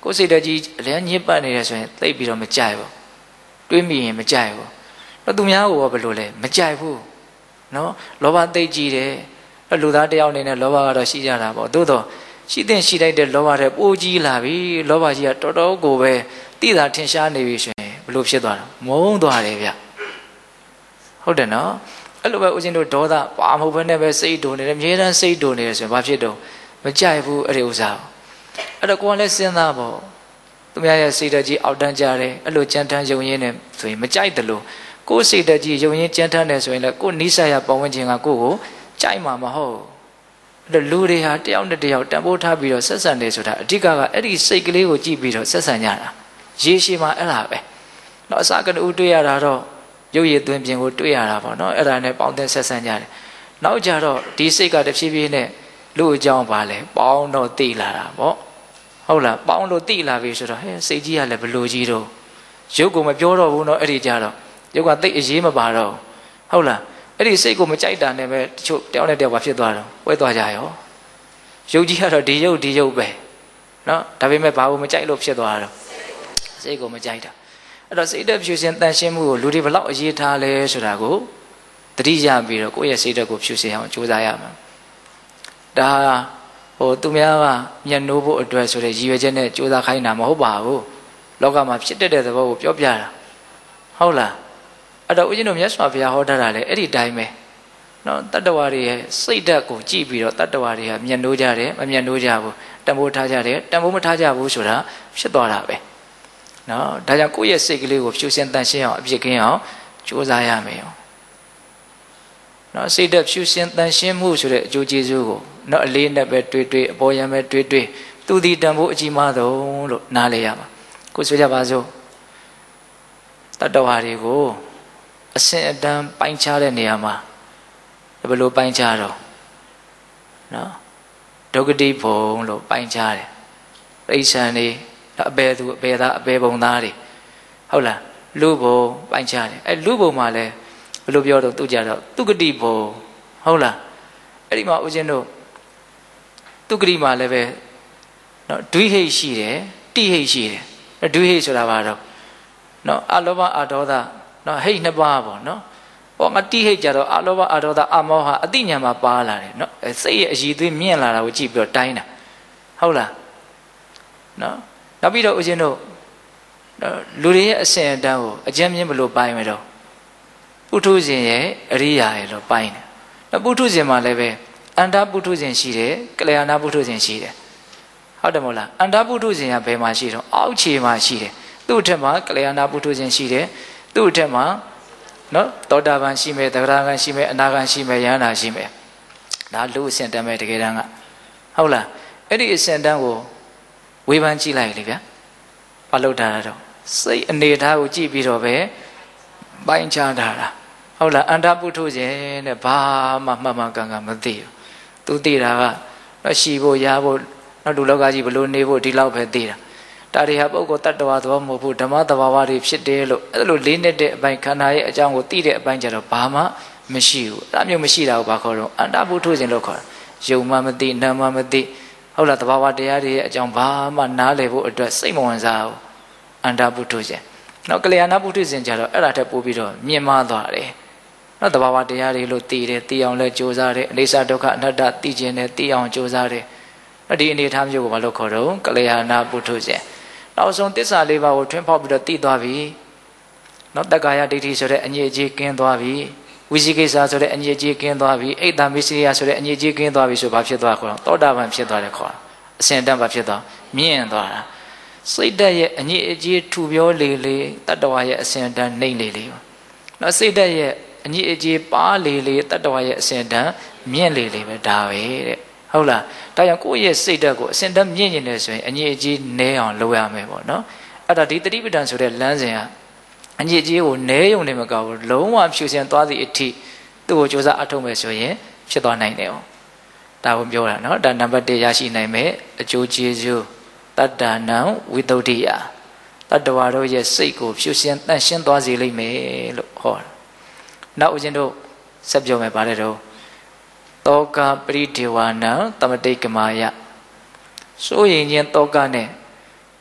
ကိုယ်စိတ်ဓာတ်ကြီးလည်းညစ်ပတ်နေရဆိုရင်သိပ်ပြီးတော့မကြိုက်ဘူးတွေးမိရင်မကြိုက်ဘူးတော့သူများကဘယ်လိုလဲမကြိုက်ဘူးနော်လောဘသိပ်ကြီးတယ်လူသားတယောက်အနေနဲ့လောဘကတော့ရှိကြတာပေါ့သို့တော့ရှိတဲ့ရှိလိုက်တဲ့လောဘတွေပိုကြီးလာပြီလောဘကြီးကတော်တော်ကိုပဲတိတာထင်ရှားနေပြီဆိုရင်ဘယ်လိုဖြစ်သွားတာမုန်းသွားတယ်ဗျဟုတ်တယ်နော်အဲ့လိုပဲဦးဇင်းတို့ဒေါသပါမဟုတ်ဘဲနဲ့ပဲစိတ်ဒုံနေတယ်အမြဲတမ်းစိတ်ဒုံနေတယ်ဆိုရင်ဘာဖြစ်တော့မကြိုက်ဘူးအဲ့ဒီဥစ္စာအဲ့တော့ကိုယ်ကလည်းစဉ်းစားပေါ့သူများရဲ့စိတ်ဓာတ်ကြီးအောက်တန်းကြတယ်အဲ့လိုကြမ်းတမ်းယုံရင်းနေဆိုရင်မကြိုက်တယ်လို့ကိုယ်စိတ်ဓာတ်ကြီးယုံရင်းကြမ်းတမ်းတယ်ဆိုရင်လည်းကိုယ်နိစ္စရပတ်ဝန်းကျင်ကကိုယ့်ကိုကြိုက်မှာမဟုတ်အဲ့တော့လူတွေဟာတယောက်နဲ့တယောက်တန်ဖိုးထားပြီးတော့ဆက်ဆံနေဆိုတာအဓိကကအဲ့ဒီစိတ်ကလေးကိုကြည့်ပြီးတော့ဆက်ဆံကြတာရေရှည်မှာအဲ့ဒါပဲတော့အစကတူတွေ့ရတာတော့ရုပ်ရည်သွင်းပြင်ကိုတွေ့ရတာပေါ့နော်အဲ့ဒါနဲ့ပေါင်းတဲ့ဆက်ဆံကြတယ်နောက်ကြတော့ဒီစိတ်ကတဖြည်းဖြည်းနဲ့လူအကြောင်းပါလဲပေါင်းတော့သိလာတာပေါ့ဟုတ်လားပေါင်းလို့သိလာပြီဆိုတော့ဟဲ့စိတ်ကြီးကလည်းဘလို့ကြီးတော့ရုပ်ကိုမပြောတော့ဘူးနော်အဲ့ဒီကြတော့ရုပ်ကသိအရေးမပါတော့ဟုတ်လားအဲ့ဒီစိတ်ကိုမကြိုက်တာနဲ့ပဲတချို့တယောက်နဲ့တယောက်ပါဖြစ်သွားတော့ဝဲသွားကြရောရုပ်ကြီးကတော့ဒီရုပ်ဒီရုပ်ပဲနော်ဒါပေမဲ့ဘာလို့မကြိုက်လို့ဖြစ်သွားတော့စိတ်ကိုမကြိုက်တာအဲ့တော့စိတ်ဓာတ်ဖြူစင်တန်ရှင်းမှုကိုလူတွေဘလောက်အရေးထားလဲဆိုတာကိုတတိယပြီးတော့ကိုယ့်ရဲ့စိတ်ဓာတ်ကိုဖြူစင်အောင်ကြိုးစားရမှာဒါဟိုသူများကညှနိုးဖို့အတွက်ဆိုတဲ့ရည်ရွယ်ချက်နဲ့ကြိုးစားခိုင်းတာမဟုတ်ပါဘူးလောကမှာဖြစ်တတ်တဲ့သဘောကိုပြောပြတာဟုတ်လားအဲ့တော့ဦးဇင်းတို့မြတ်စွာဘုရားဟောထားတာလေအဲ့ဒီတိုင်းပဲနော်တတ္တဝါတွေရဲ့စိတ်ဓာတ်ကိုကြည့်ပြီးတော့တတ္တဝါတွေကမျက်နှိုးကြတယ်မမျက်နှိုးကြဘူးတန်ဖိုးထားကြတယ်တန်ဖိုးမထားကြဘူးဆိုတာဖြစ်သွားတာပဲနော်ဒါကြောင့်ကိုယ့်ရဲ့စိတ်ကလေးကိုဖြူစင်တန်ရှင်းအောင်အပြစ်ကင်းအောင်ကြိုးစားရမယ်ရောနော်စိတ်ဓာတ်ဖြူစင်တန်ရှင်းမှုဆိုတဲ့အကျိုးကျေးဇူးကိုနော်အလေးနဲ့ပဲတွေးတွေးအပေါ်ယံပဲတွေးတွေးသူဒီတန်ဖိုးအကြီးမားဆုံးလို့နားလည်ရမှာကိုဆိုကြပါစို့တတ္တဝါတွေကိုအစင်အတန်းပိုင်းခြားတဲ့နေရာမှာဘယ်လိုပိုင်းခြားတော့နော်ဒုက္ခတိဘုံလို့ပိုင်းခြားတယ်ပိဋ္ဌာန်နေအပေသူအပေသားအပေဘုံသားတွေဟုတ်လားလူဘုံပိုင်းခြားတယ်အဲလူဘုံမှာလဲဘယ်လိုပြောတော့သူကြတော့သူကတိဘုံဟုတ်လားအဲ့ဒီမှာဦးဇင်းတို့သူကတိမှာလည်းပဲနော်ဒွိဟိတ်ရှိတယ်တိဟိတ်ရှိတယ်ဒွိဟိတ်ဆိုတာဘာတော့နော်အလောဘအဒေါသနော်ဟိတ်နှစ်ပါးပေါ့နော်ဟောငါတိဟိတ်ကြတော့အလောဘအဒေါသအမောဟအတိညာမှာပါလာတယ်နော်စိတ်ရဲ့အရည်သွေးမြင့်လာတာကိုကြည့်ပြီးတော့တိုင်းတာဟုတ်လားနော်နောက်ပြီးတော့ဦးဇင်းတို့လူတွေရဲ့အစဉ်အတန်းကိုအကျဉ်းမြင့်ဘလို့ပိုင်းမယ်တော့ပုထုဇဉ်ရဲ့အရိယာရဲ့လို့ပိုင်းတယ်နော်ပုထုဇဉ်မှာလည်းပဲအန္တပုထုဇဉ်ရှိတယ်ကလျာဏပုထုဇဉ်ရှိတယ်ဟုတ်တယ်မဟုတ်လားအန္တပုထုဇဉ်ကဘယ်မှာရှိတော့အောက်ခြေမှာရှိတယ်သူ့အထက်မှာကလျာဏပုထုဇဉ်ရှိတယ်သူ့အထက်မှာနော်သောတာပန်ရှိမယ်သဂရဂံရှိမယ်အနာဂံရှိမယ်ယန္တာရှိမယ်ဒါလူအစဉ်တန်းပဲတကယ်တမ်းကဟုတ်လားအဲ့ဒီအစဉ်တန်းကိုဝေဖန်ကြည့်လိုက်လေဗျာဘာလို့ထားတာတော့စိတ်အနေထားကိုကြည့်ပြီးတော့ပဲပိုင်းခြားထားတာဟုတ်လားအန္တပုထုဇဉ်တဲ့ဘာမှမှတ်မှန်ကန်ကန်မသိဘူးသူသိတာကရှိဖို့ရဖို့နောက်လူလောကကြီးဘလို့နေဖို့ဒီလောက်ပဲသိတာဒါတွေဟာပုဂ္ဂိုလ်တ attva သဘောမဟုတ်ဘူးဓမ္မသဘာဝတွေဖြစ်တယ်လို့အဲ့လိုလေးနဲ့တဲ့အပိုင်းခန္ဓာရဲ့အကြောင်းကိုသိတဲ့အပိုင်းကျတော့ဘာမှမရှိဘူးအဲ့ဒါမျိုးမရှိတာကိုဘာခေါ်တော့အန္တပုထုဇဉ်လို့ခေါ်တာယုံမှမသိနာမှမသိဟုတ်လားသဘာဝတရားတွေရဲ့အကြောင်းဘာမှနားလည်ဖို့အတွက်စိတ်မဝင်စားဘူးအန္တပုထုဇဉ်နောက်ကလျာဏပုထုဇဉ်ကျတော့အဲ့ဒါထက်ပိုပြီးတော့မြင့်မားသွားတယ်နော်သဘာဝတရားတွေလို့သိတယ်သိအောင်လဲကြိုးစားတယ်အနိစ္စဒုက္ခအနတ္တသိခြင်းနဲ့သိအောင်ကြိုးစားတယ်အဲ့ဒီအနေထားမျိုးကိုဘာလို့ခေါ်တော့ကလျာဏပုထုဇဉ်နောက်ဆုံးသစ္စာလေးပါးကိုထွန်းဖောက်ပြီးတော့သိသွားပြီနော်တက္ကာယဒိဋ္ဌိဆိုတဲ့အညစ်အကြေးကင်းသွားပြီဝိသိကိစ္စဆိုတဲ့အညစ်အကြေးကင်းသွားပြီအိတ်တမစ္စရိယဆိုတဲ့အညစ်အကြေးကင်းသွားပြီဆိုဘာဖြစ်သွားခေါ်တော့သောတာပန်ဖြစ်သွားတယ်ခေါ်အစဉ်တန်းဘာဖြစ်သွားမြင့်သွားတာစိတ်ဓာတ်ရဲ့အညစ်အကြေးထူပြောလေလေတတ္တဝါရဲ့အစဉ်တန်းနှိမ့်လေလေနော်စိတ်ဓာတ်ရဲ့အညစ်အကြေးပါလေလေတတ္တဝါရဲ့အစဉ်တန်းမြင့်လေလေပဲဒါပဲတဲ့ဟုတ်လားဒါကြောင့်ကိုယ့်ရဲ့စိတ်ဓာတ်ကိုအစဉ်တန်းမြင့်နေတယ်ဆိုရင်အညစ်အကြေးနည်းအောင်လုပ်ရမယ်ပေါ့နော်အဲ့ဒါဒီတတိပဋ္ဌာန်ဆိုတဲ့လမ်းစဉ်ကအညစ်အကြေးကိုနည်းယုံနေမကောဘူးလုံးဝဖြူစင်သွားသည့်အထိသူ့ကိုကြိုးစားအထောက်မယ်ဆိုရင်ဖြစ်သွားနိုင်တယ်哦ဒါကိုပြောတာနော်ဒါနံပါတ်၁ရရှိနိုင်မယ်အကျိုးကျေးဇူးတတ္တနံဝိသုဒ္ဓိယတတ္တဝါတို့ရဲ့စိတ်ကိုဖြူစင်တန့်ရှင်းသွားစေလိမ့်မယ်လို့ဟောနောက်ဦးဇင်းတို့ဆက်ပြောမယ်ပါတယ်တော့တောကပရိဒေဝနံတမတိကမာယစိုးရင်ချင်းတောကနဲ့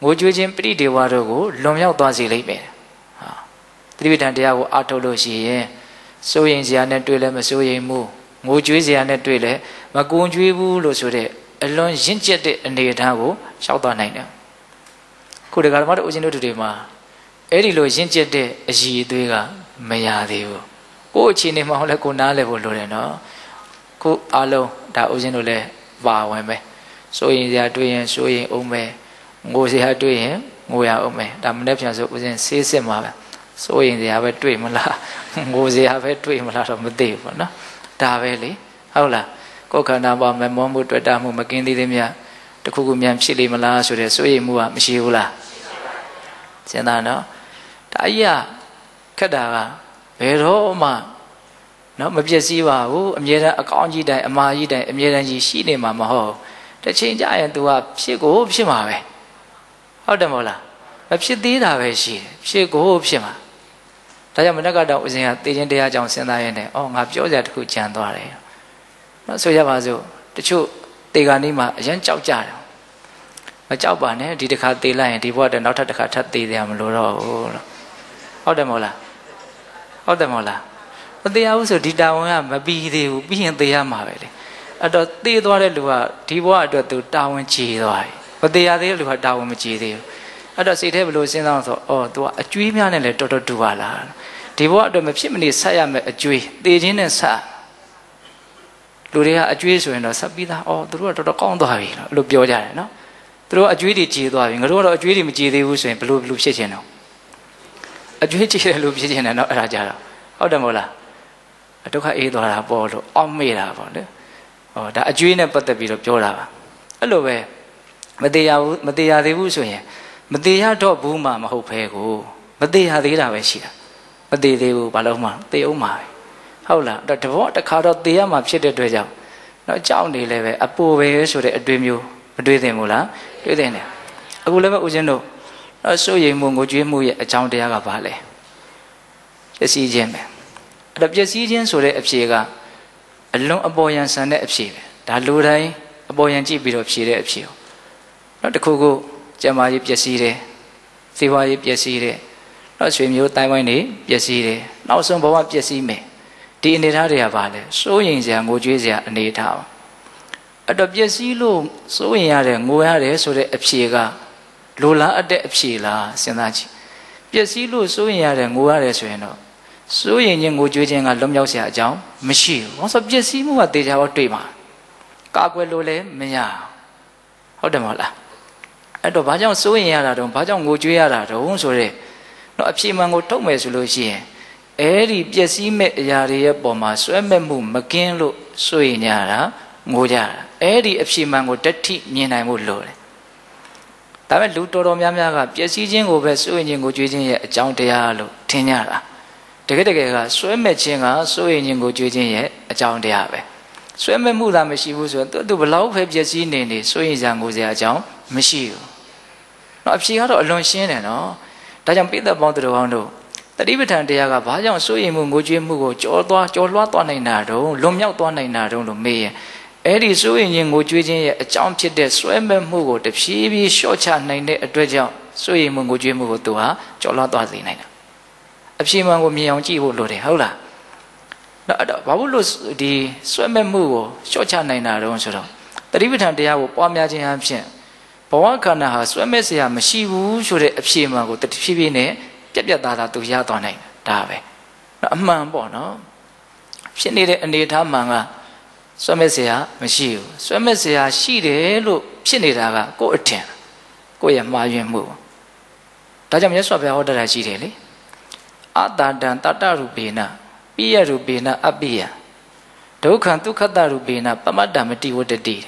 ငိုကြွေးခြင်းပရိဒေဝတို့ကိုလွန်မြောက်သွားစေလိမ့်မယ်ဟာသတိပဋ္ဌာန်တရားကိုအားထုတ်လို့ရှိရင်စိုးရင်စရာနဲ့တွေ့လဲမစိုးရင်မှုငိုကြွေးစရာနဲ့တွေ့လဲမကွန်ကြွေးဘူးလို့ဆိုတဲ့အလွန်ရင့်ကျက်တဲ့အနေအထားကိုရှောက်သွားနိုင်တယ်ခုဒီကဓမ္မတို့ဦးဇင်းတို့တွေမှာအဲ့ဒီလိုရင့်ကျက်တဲ့အရည်အသွေးကမရသေးဘူးကိုယ့်အခြေအနေမှာဟောလဲကိုနားလဲဖို့လိုတယ်နော်ကိုအားလုံးဒါဦးဇင်းတို့လည်းပါဝင်ပဲစိုးရင်စရာတွေ့ရင်စိုးရင်အောင်မယ်ငိုစရာတွေ့ရင်ငိုရအောင်မယ်ဒါမနေ့ပြန်ဆိုဦးဇင်းဆေးစစ်မှာပဲစိုးရင်စရာပဲတွေ့မလားငိုစရာပဲတွေ့မလားတော့မသိဘူးပေါ့နော်ဒါပဲလေဟုတ်လားကိုယ်ခန္ဓာပေါ်မမောမှုတွေ့တာမှုမကင်းသေးသေးမြတ်တခုခုမြန်ဖြစ်လိမ့်မလားဆိုတဲ့စိုးရိမ်မှုကမရှိဘူးလားစဉ်းစားနော်ဒါကြီးကခက်တာကဘယ်တော့မှနော်မပြည့်စည်ပါဘူးအမြဲတမ်းအကောင်းကြီးတိုင်းအမာကြီးတိုင်းအမြဲတမ်းကြီးရှိနေမှာမဟုတ်တစ်ချိန်ကျရင် तू ကဖြစ်ကိုဖြစ်မှာပဲဟုတ်တယ်မဟုတ်လားမဖြစ်သေးတာပဲရှိတယ်ဖြစ်ကိုဖြစ်မှာဒါကြောင့်မနက်ကတော့ဦးဇင်းကသိချင်းတရားကြောင့်စဉ်းစားရင်းနဲ့အော်ငါပြောစရာတခုကြံသွားတယ်နော်ဆိုရပါစို့တချို့တေဂာနီးမှာအရင်ကြောက်ကြတယ်မကြောက်ပါနဲ့ဒီတစ်ခါသေလိုက်ရင်ဒီဘဝတည်းနောက်ထပ်တစ်ခါထပ်သေတယ်မလို့တော့ဘူးလို့ဟုတ်တယ်မဟုတ်လားဟုတ်တယ်မဟုတ်လားမသေရဘူးဆိုဒီတာဝန်ကမပြီးသေးဘူးပြီးရင်သေရမှာပဲလေအဲ့တော့သေသွားတဲ့လူကဒီဘဝအတွက်သူတာဝန်ကြီးသွားတယ်မသေရသေးတဲ့လူကတာဝန်မကြီးသေးဘူးအဲ့တော့စိတ်ထဲဘယ်လိုစဉ်းစားဆိုအော် तू ကအကျွေးများနဲ့လည်းတော်တော်တူပါလားဒီဘဝအတွက်မဖြစ်မနေဆက်ရမယ်အကျွေးသေခြင်းနဲ့ဆက်လူတွေကအကျွေးဆိုရင်တော့ဆက်ပြီးသားအော်သူတို့ကတော်တော်ကောင်းသွားပြီလို့ပြောကြတယ်နော်သူတို့အကျွေးတွေကြေသွားပြီငါတို့ကတော့အကျွေးတွေမကြေသေးဘူးဆိုရင်ဘယ်လိုဘယ်လိုဖြစ်ချင်တော့အကျွေးကြေတယ်လို့ဖြစ်ချင်တယ်နော်အဲ့ဒါကြတော့ဟုတ်တယ်မဟုတ်လားဒုက္ခအေးသွားတာပေါ့လို့အောက်မေ့တာပေါ့လေဟောဒါအကျွေးနဲ့ပတ်သက်ပြီးတော့ပြောတာပါအဲ့လိုပဲမသေးရဘူးမသေးရသေးဘူးဆိုရင်မသေးရတော့ဘူးမှမဟုတ်ဖဲကိုမသေးရသေးတာပဲရှိတာမသေးသေးဘူးဘာလို့မှသေအောင်မှာဟုတ်လားတော့တဘောတစ်ခါတော့သေရမှာဖြစ်တဲ့အတွက်ကြောင့်တော့ကြောက်နေလဲပဲအပူပဲဆိုတဲ့အတွေ့မျိုးမတွေ့သင့်ဘူးလားတွေ့သင့်တယ်အခုလည်းပဲဦးဇင်းတို့တော့စိုးရိမ်မှုငိုကြွေးမှုရဲ့အကြောင်းတရားကဘာလဲပျက်စီးခြင်းပဲအဲ့တော့ပျက်စီးခြင်းဆိုတဲ့အဖြေကအလွန်အပေါ်ယံဆန်တဲ့အဖြေပဲဒါလူတိုင်းအပေါ်ယံကြည့်ပြီးတော့ဖြေတဲ့အဖြေကိုတော့တခုခုကျမကြီးပျက်စီးတယ်စေဝါကြီးပျက်စီးတယ်တော့ဆွေမျိုးတိုင်းဝိုင်းနေပျက်စီးတယ်နောက်ဆုံးဘဝပျက်စီးမယ်ဒီအနေထားတွေကဘာလဲစိုးရင်စရာငိုကြွေးစရာအနေထားပါအဲ့တော့ပျက်စီးလို့စိုးရင်ရတယ်ငိုရတယ်ဆိုတဲ့အဖြေကလိုလားအပ်တဲ့အဖြေလားစဉ်းစားကြည့်ပျက်စီးလို့စိုးရင်ရတယ်ငိုရတယ်ဆိုရင်တော့စိုးရင်ချင်းငိုကြွေးခြင်းကလွတ်မြောက်စရာအကြောင်းမရှိဘူးဘာလို့ပျက်စီးမှုကတေချာတော့တွေ့မှာကာကွယ်လို့လည်းမရဟုတ်တယ်မဟုတ်လားအဲ့တော့ဘာကြောင့်စိုးရင်ရတာတုံးဘာကြောင့်ငိုကြွေးရတာတုံးဆိုတဲ့တော့အဖြေမှန်ကိုထုတ်မယ်ဆိုလို့ရှိရင်အဲ့ဒီပျက်စီးမဲ့အရာတွေရဲ့ပုံမှာဆွဲမဲ့မှုမကင်းလို့စိုးရင်ရတာငိုကြတာအဲ့ဒီအဖြေမှန်ကိုတတိမြင်နိုင်မှုလိုတယ်ဒါပေမဲ့လူတော်တော်များများကပျက်စီးခြင်းကိုပဲစိုးရင်ခြင်းကိုကြွေးခြင်းရဲ့အကြောင်းတရားလို့ထင်ကြတာတကယ်တကယ်ကဆွဲမဲ့ခြင်းကစိုးရင်ခြင်းကိုကြွေးခြင်းရဲ့အကြောင်းတရားပဲဆွဲမဲ့မှုသာမရှိဘူးဆိုရင်သူသူဘလောက်ပဲပျက်စီးနေနေစိုးရင်စရာငိုစရာအကြောင်းမရှိဘူးတော့အဖြေကတော့အလွန်ရှင်းတယ်နော်ဒါကြောင့်ပိဿပေါင်းတော်ဟောင်းတို့တတိပဋ္ဌာန်တရားကဘာကြောင့်စိုးရင်မှုငိုကြွေးမှုကိုကြောသွားကြောလွှားသွားနိုင်တာတုံးလွန်မြောက်သွားနိုင်တာတုံးလို့မေးရင်အဲ့ဒီစိုးရင်ခြင်းငိုကြွေးခြင်းရဲ့အကြောင်းဖြစ်တဲ့ဆွဲမဲ့မှုကိုတဖြည်းဖြည်းလျှော့ချနိုင်တဲ့အတွက်ကြောင့်စိုးရင်မှုငိုကြွေးမှုကိုသူဟာကြောလွှားသွားစေနိုင်တာအဖြေမှန်ကိုမြင်အောင်ကြည့်ဖို့လိုတယ်ဟုတ်လားအဲ့တော့ဘာလို့လို့ဒီဆွဲမဲ့မှုကိုလျှော့ချနိုင်တာတုံးဆိုတော့တတိပဋ္ဌာန်တရားကိုပွားများခြင်းအဖြစ်ဘဝခန္ဓာဟာဆွဲမဲ့စရာမရှိဘူးဆိုတဲ့အဖြေမှန်ကိုတဖြည်းဖြည်းနဲ့ပြက်ပြက်သားသားသူရသွားနိုင်တာဒါပဲအမှန်ပေါ့နော်ဖြစ်နေတဲ့အနေအထားမှန်ကဆွဲမဲ့စရာမရှိဘူးဆွဲမဲ့စရာရှိတယ်လို့ဖြစ်နေတာကကိုယ့်အထင်ကိုယ့်ရဲ့မှားယွင်းမှုဒါကြောင့်မြတ်စွာဘုရားဟောတာရှိတယ်လေအတာတံတတရူပေနပိယရူပေနအပိယဒုက္ခံဒုက္ခတရူပေနပမတ္တမတိဝတ္တတိ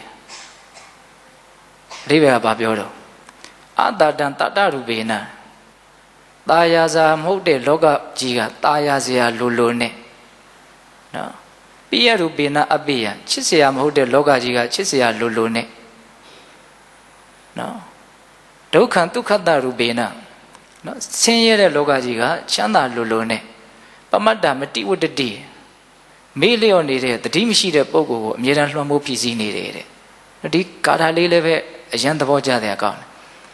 အဓိပ္ပာယ်ကဘာပြောတော့အတာတံတတရူပေနตายาစာမဟုတ်တဲ့လောကကြီးကตายာစရာလိုလိုနဲ့နော်ပိယရူပေနအပိယချစ်စရာမဟုတ်တဲ့လောကကြီးကချစ်စရာလိုလိုနဲ့နော်ဒုက္ခံဒုက္ခတရူပေနနော်ဆင်းရဲတဲ့လောကကြီးကချမ်းသာလိုလိုနဲ့ပမတ္တမတိဝတ္တတိမေ့လျော့နေတဲ့တတိမရှိတဲ့ပုဂ္ဂိုလ်ကိုအမြဲတမ်းလွှမ်းမိုးဖြစ်စည်းနေတယ်တဲ့ဒီကာထာလေးလည်းပဲအရန်သဘောကျတဲ့အကောင်းတယ်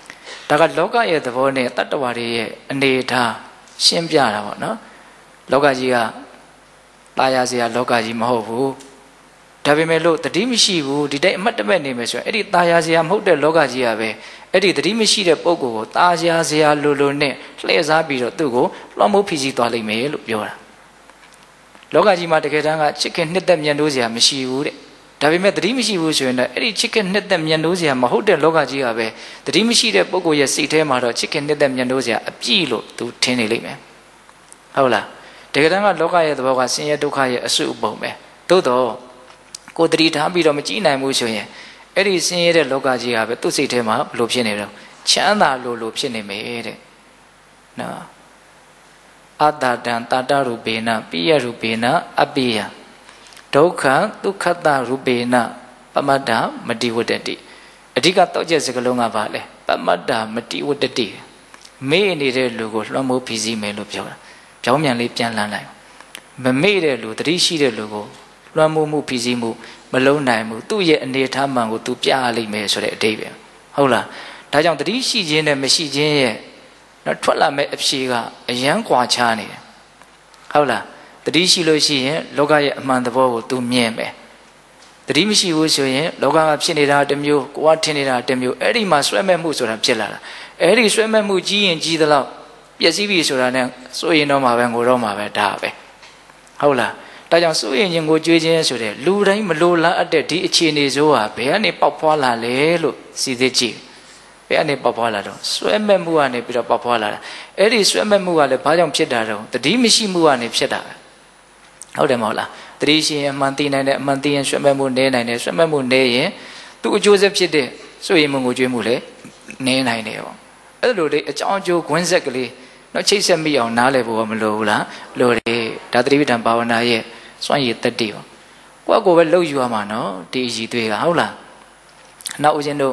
ဒါကလောကရဲ့သဘောနဲ့တတ္တဝါတွေရဲ့အနေအထားရှင်းပြတာပေါ့နော်လောကကြီးကตายရစရာလောကကြီးမဟုတ်ဘူးဒါပေမဲ့လို့တတိမရှိဘူးဒီတိုင်းအမှတ်တမဲ့နေမယ်ဆိုရင်အဲ့ဒီตายရစရာမဟုတ်တဲ့လောကကြီးကပဲအဲ့ဒီတတိမရှိတဲ့ပုဂ္ဂိုလ်ကိုตายရစရာလိုလိုနဲ့လှည့်စားပြီးတော့သူ့ကိုလွှမ်းမိုးဖိစီးသွားလိမ့်မယ်လို့ပြောတာလောကကြီးမှာတကယ်တမ်းကချစ်ခင်နှစ်သက်မြတ်နိုးစရာမရှိဘူးတဲ့ဒါပေမဲ့တတိမရှိဘူးဆိုရင်လည်းအဲ့ဒီချစ်ခင်နှစ်သက်မြတ်နိုးစရာမဟုတ်တဲ့လောကကြီးကပဲတတိမရှိတဲ့ပုဂ္ဂိုလ်ရဲ့စိတ်ထဲမှာတော့ချစ်ခင်နှစ်သက်မြတ်နိုးစရာအပြည့်လို့သူထင်နေလိမ့်မယ်ဟုတ်လားတကယ်တမ်းကလောကရဲ့သဘောကဆင်းရဲဒုက္ခရဲ့အစုအပုံပဲသို့တော့ကိုယ်တတိထားပြီးတော့မကြည့်နိုင်ဘူးဆိုရင်အဲ့ဒီဆင်းရဲတဲ့လောကကြီးကပဲသူ့စိတ်ထဲမှာဘလို့ဖြစ်နေတယ်ချမ်းသာလို့လို့ဖြစ်နေမယ်တဲ့နော်အတ္တတံတာတရူပေနပိယရူပေနအပိယဒုက္ခဒုက္ခတရူပေနပမတ္တမတိဝတ္တတိအဓိကတော့ချက်စကလုံးကပါလေပမတ္တမတိဝတ္တတိမေ့နေတဲ့လူကိုလွှမ်းမိုးဖိစီးမယ်လို့ပြောတာကြောင်းမြန်လေးပြန်လှန်လိုက်မမေ့တဲ့လူတတိရှိတဲ့လူကိုလွှမ်းမိုးမှုဖိစီးမှုမလုံးနိုင်ဘူးသူ့ရဲ့အနေထားမှန်ကိုသူပြရလိမ့်မယ်ဆိုတဲ့အတိတ်ပဲဟုတ်လားဒါကြောင့်တတိရှိခြင်းနဲ့မရှိခြင်းရဲ့နော်ထွက်လာမဲ့အဖြေကအယံကွာခြားနေတယ်ဟုတ်လားတတိရှိလို့ရှိရင်လောကရဲ့အမှန်သဘောကိုသူမြင်မယ်တတိမရှိဘူးဆိုရင်လောကကဖြစ်နေတာတစ်မျိုးကိုယ်ကထင်နေတာတစ်မျိုးအဲ့ဒီမှာဆွဲမဲ့မှုဆိုတာဖြစ်လာတာအဲ့ဒီဆွဲမဲ့မှုကြီးရင်ကြီးသလောက်ပျက်စီးပြီဆိုတာနဲ့စိုးရင်တော့မှာပဲငိုတော့မှာပဲဒါပဲဟုတ်လားဒါကြောင့်စိုးရင်ချင်းကိုကြွေးခြင်းဆိုတဲ့လူတိုင်းမလိုလားအပ်တဲ့ဒီအခြေအနေဆိုဟာဘယ်ကနေပေါက်ဖွာလာလဲလို့စီစစ်ကြည့်ဘယ်ကနေပေါက်ဖွာလာတော့ဆွဲမဲ့မှုကနေပြီးတော့ပေါက်ဖွာလာတာအဲ့ဒီဆွဲမဲ့မှုကလည်းဘာကြောင့်ဖြစ်တာတော့တတိမရှိမှုကနေဖြစ်တာပဲဟုတ်တယ်မဟုတ်လားတတိရှိရင်အမှန်သိနိုင်တယ်အမှန်သိရင်ဆွဲမဲ့မှုနည်းနိုင်တယ်ဆွဲမဲ့မှုနည်းရင်သူ့အကျိုးဆက်ဖြစ်တဲ့စိုးရင်မှုကိုကြွေးမှုလည်းနည်းနိုင်တယ်ပေါ့အဲ့လိုလေအကြောင်းအကျိုးခွင်းဆက်ကလေးနော်ချိတ်ဆက်မိအောင်နားလည်ဖို့မလိုဘူးလားလိုတယ်ဒါသတိပဋ္ဌာန်ဘာဝနာရဲ့စွန့်ရည်တတိပေါ့ကိုယ့်ကိုယ်ပဲလှုပ်ယူရမှာနော်ဒီအည်သွေးကဟုတ်လားနောက်ဦးဇင်းတို့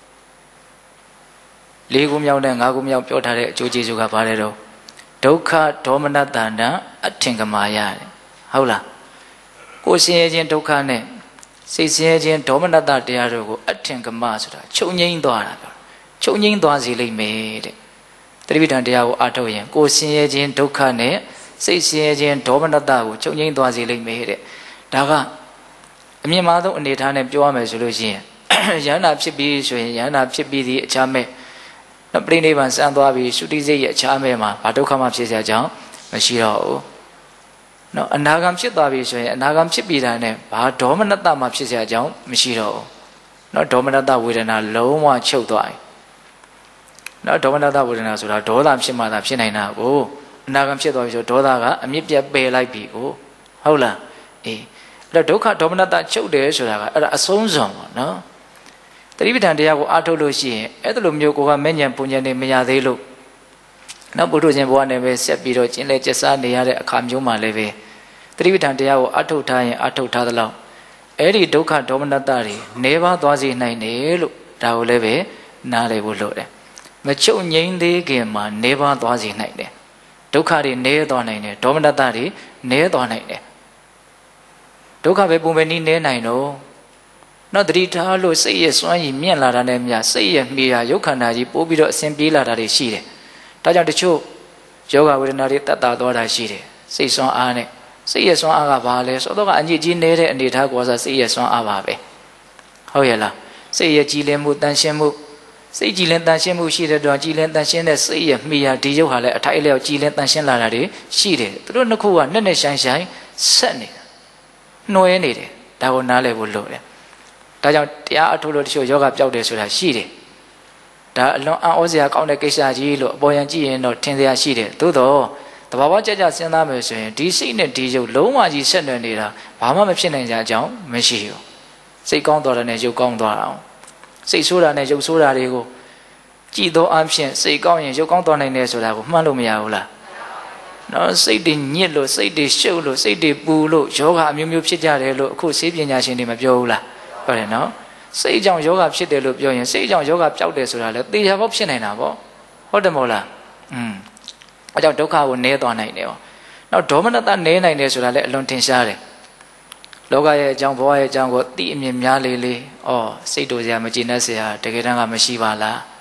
လေးခုမြောက်နဲ့ငါးခုမြောက်ပြောထားတဲ့အကျိုးကျေးဇူးကဘာလဲတော့ဒုက္ခဒေါမနတန္တအထင်ကမာယတဲ့ဟုတ်လားကိုယ်ဆင်းရဲခြင်းဒုက္ခနဲ့စိတ်ဆင်းရဲခြင်းဒေါမနတတရားတို့ကိုအထင်ကမဆိုတာချုပ်ငိမ့်သွားတာပြောချုပ်ငိမ့်သွားစေလိမ့်မယ်တဲ့တတိပဋ္ဌာန်တရားကိုအားထုတ်ရင်ကိုယ်ဆင်းရဲခြင်းဒုက္ခနဲ့စိတ်ဆင်းရဲခြင်းဒေါမနတကိုချုပ်ငိမ့်သွားစေလိမ့်မယ်တဲ့ဒါကအမြင့်မားဆုံးအနေထားနဲ့ပြောရမယ်ဆိုလို့ရှိရင်ယန္တာဖြစ်ပြီးဆိုရင်ယန္တာဖြစ်ပြီးဒီအခြားမဲ့နော်ပြိဋိဘံစံသွားပြီးသုတိစိတ်ရဲ့အခြားမဲ့မှာဘာဒုက္ခမှဖြစ်စရာကြောင်းမရှိတော့ဘူးနော်အနာဂံဖြစ်သွားပြီဆိုရင်အနာဂံဖြစ်ပြီးတာနဲ့ဘာဒေါမနတမှဖြစ်စရာကြောင်းမရှိတော့ဘူးနော်ဒေါမနတဝေဒနာလုံးဝချုပ်သွားပြီနော်ဒေါမနတဝေဒနာဆိုတာဒေါသဖြစ်မှသာဖြစ်နိုင်တာကိုအနာဂံဖြစ်သွားပြီဆိုဒေါသကအမြင့်ပြတ်ပယ်လိုက်ပြီကိုဟုတ်လားအေးအဲ့တော့ဒုက္ခဒေါမနတချုပ်တယ်ဆိုတာကအဲ့ဒါအဆုံးစွန်ပေါ့နော်တတိပဋ္ဌာန်တရားကိုအားထုတ်လို့ရှိရင်အဲ့ဒါလိုမျိုးကိုကမဲ့ညံပုံညံနေမရသေးလို့နောက်ဘုဒ္ဓရှင်ဘဝနဲ့ပဲဆက်ပြီးတော့ကျင့်လဲကျက်စားနေရတဲ့အခါမျိုးမှလည်းပဲတတိပဋ္ဌာန်တရားကိုအားထုတ်ထားရင်အားထုတ်ထားသလောက်အဲ့ဒီဒုက္ခဒေါမနတတွေနေပါသွားစေနိုင်တယ်လို့ဒါကိုလည်းပဲနားလည်ဖို့လိုတယ်မချုပ်ငိမ့်သေးခင်မှာနေပါသွားစေနိုင်တယ်ဒုက္ခတွေနည်းသွားနိုင်တယ်ဒေါမနတတွေနည်းသွားနိုင်တယ်ဒုက္ခပဲပုံပဲနည်းနည်းနိုင်တော့နောက်တတိထားလို့စိတ်ရဲ့စွမ်းရည်မြင့်လာတာနဲ့မြတ်စိတ်ရဲ့မိရာရုပ်ခန္ဓာကြီးပိုးပြီးတော့အစဉ်ပြေးလာတာတွေရှိတယ်ဒါကြောင့်တချို့ယောဂဝေဒနာတွေတက်တာသွားတာရှိတယ်စိတ်စွမ်းအားနဲ့စိတ်ရဲ့စွမ်းအားကဘာလဲဆိုတော့ကအညစ်အကြေးနေတဲ့အနေထားကိုဆိုစိတ်ရဲ့စွမ်းအားပါပဲဟုတ်ရဲ့လားစိတ်ရဲ့ကြည်လင်မှုတန်ရှင်းမှုစိတ်ကြည်လင်တန်ရှင်းမှုရှိတဲ့တော့ကြည်လင်တန်ရှင်းတဲ့စိတ်ရဲ့မိရာဒီရုပ်ဟာလည်းအထိုက်အလျောက်ကြည်လင်တန်ရှင်းလာတာတွေရှိတယ်သူတို့နှစ်ခုကနဲ့နဲ့ဆိုင်ဆိုင်ဆက်နေတယ်နှွဲနေတယ်ဒါကိုနားလည်ဖို့လိုတယ်ဒါကြောင့်တရားအထုတ်လို့တချို့ယောဂပျောက်တယ်ဆိုတာရှိတယ်ဒါအလွန်အံ့ဩစရာကောင်းတဲ့ကိစ္စကြီးလို့အပေါ်ယံကြည့်ရင်တော့ထင်စရာရှိတယ်သို့တော့တဘာဝကြကြစဉ်းစားမယ်ဆိုရင်ဒီစိတ်နဲ့ဒီရုပ်လုံးဝကြီးဆက်နွယ်နေတာဘာမှမဖြစ်နိုင်ကြအကြောင်းမရှိဘူးစိတ်ကောင်းသွားတယ်နဲ့ရုပ်ကောင်းသွားတာစိတ်ဆိုးတာနဲ့ရုပ်ဆိုးတာတွေကိုကြည်သောအဖြစ်စိတ်ကောင်းရင်ရုပ်ကောင်းသွားနိုင်တယ်ဆိုတာကိုမှတ်လို့မရဘူးလားနော်စိတ်တွေညစ်လို့စိတ်တွေရှုပ်လို့စိတ်တွေပူလို့ယောဂအမျိုးမျိုးဖြစ်ကြတယ်လို့အခုဆေးပညာရှင်တွေမပြောဘူးလားဟုတ်တယ်နော်စိတ်ကြောင့်ယောဂဖြစ်တယ်လို့ပြောရင်စိတ်ကြောင့်ယောဂပျောက်တယ်ဆိုတာလည်းသေချာပေါက်ဖြစ်နိုင်တာပေါ့ဟုတ်တယ်မဟုတ်လားอืมအဲကြောင့်ဒုက္ခကိုနည်းသွားနိုင်တယ်ပေါ့နောက်ဒေါမနတနည်းနိုင်တယ်ဆိုတာလည်းအလွန်ထင်ရှားတယ်လောကရဲ့အကြောင်းဘဝရဲ့အကြောင်းကိုသိအမြင်များလေးလေးဩစိတ်တို့စရာမကျေနပ်စရာတကယ်တမ်းကမရှိပါလား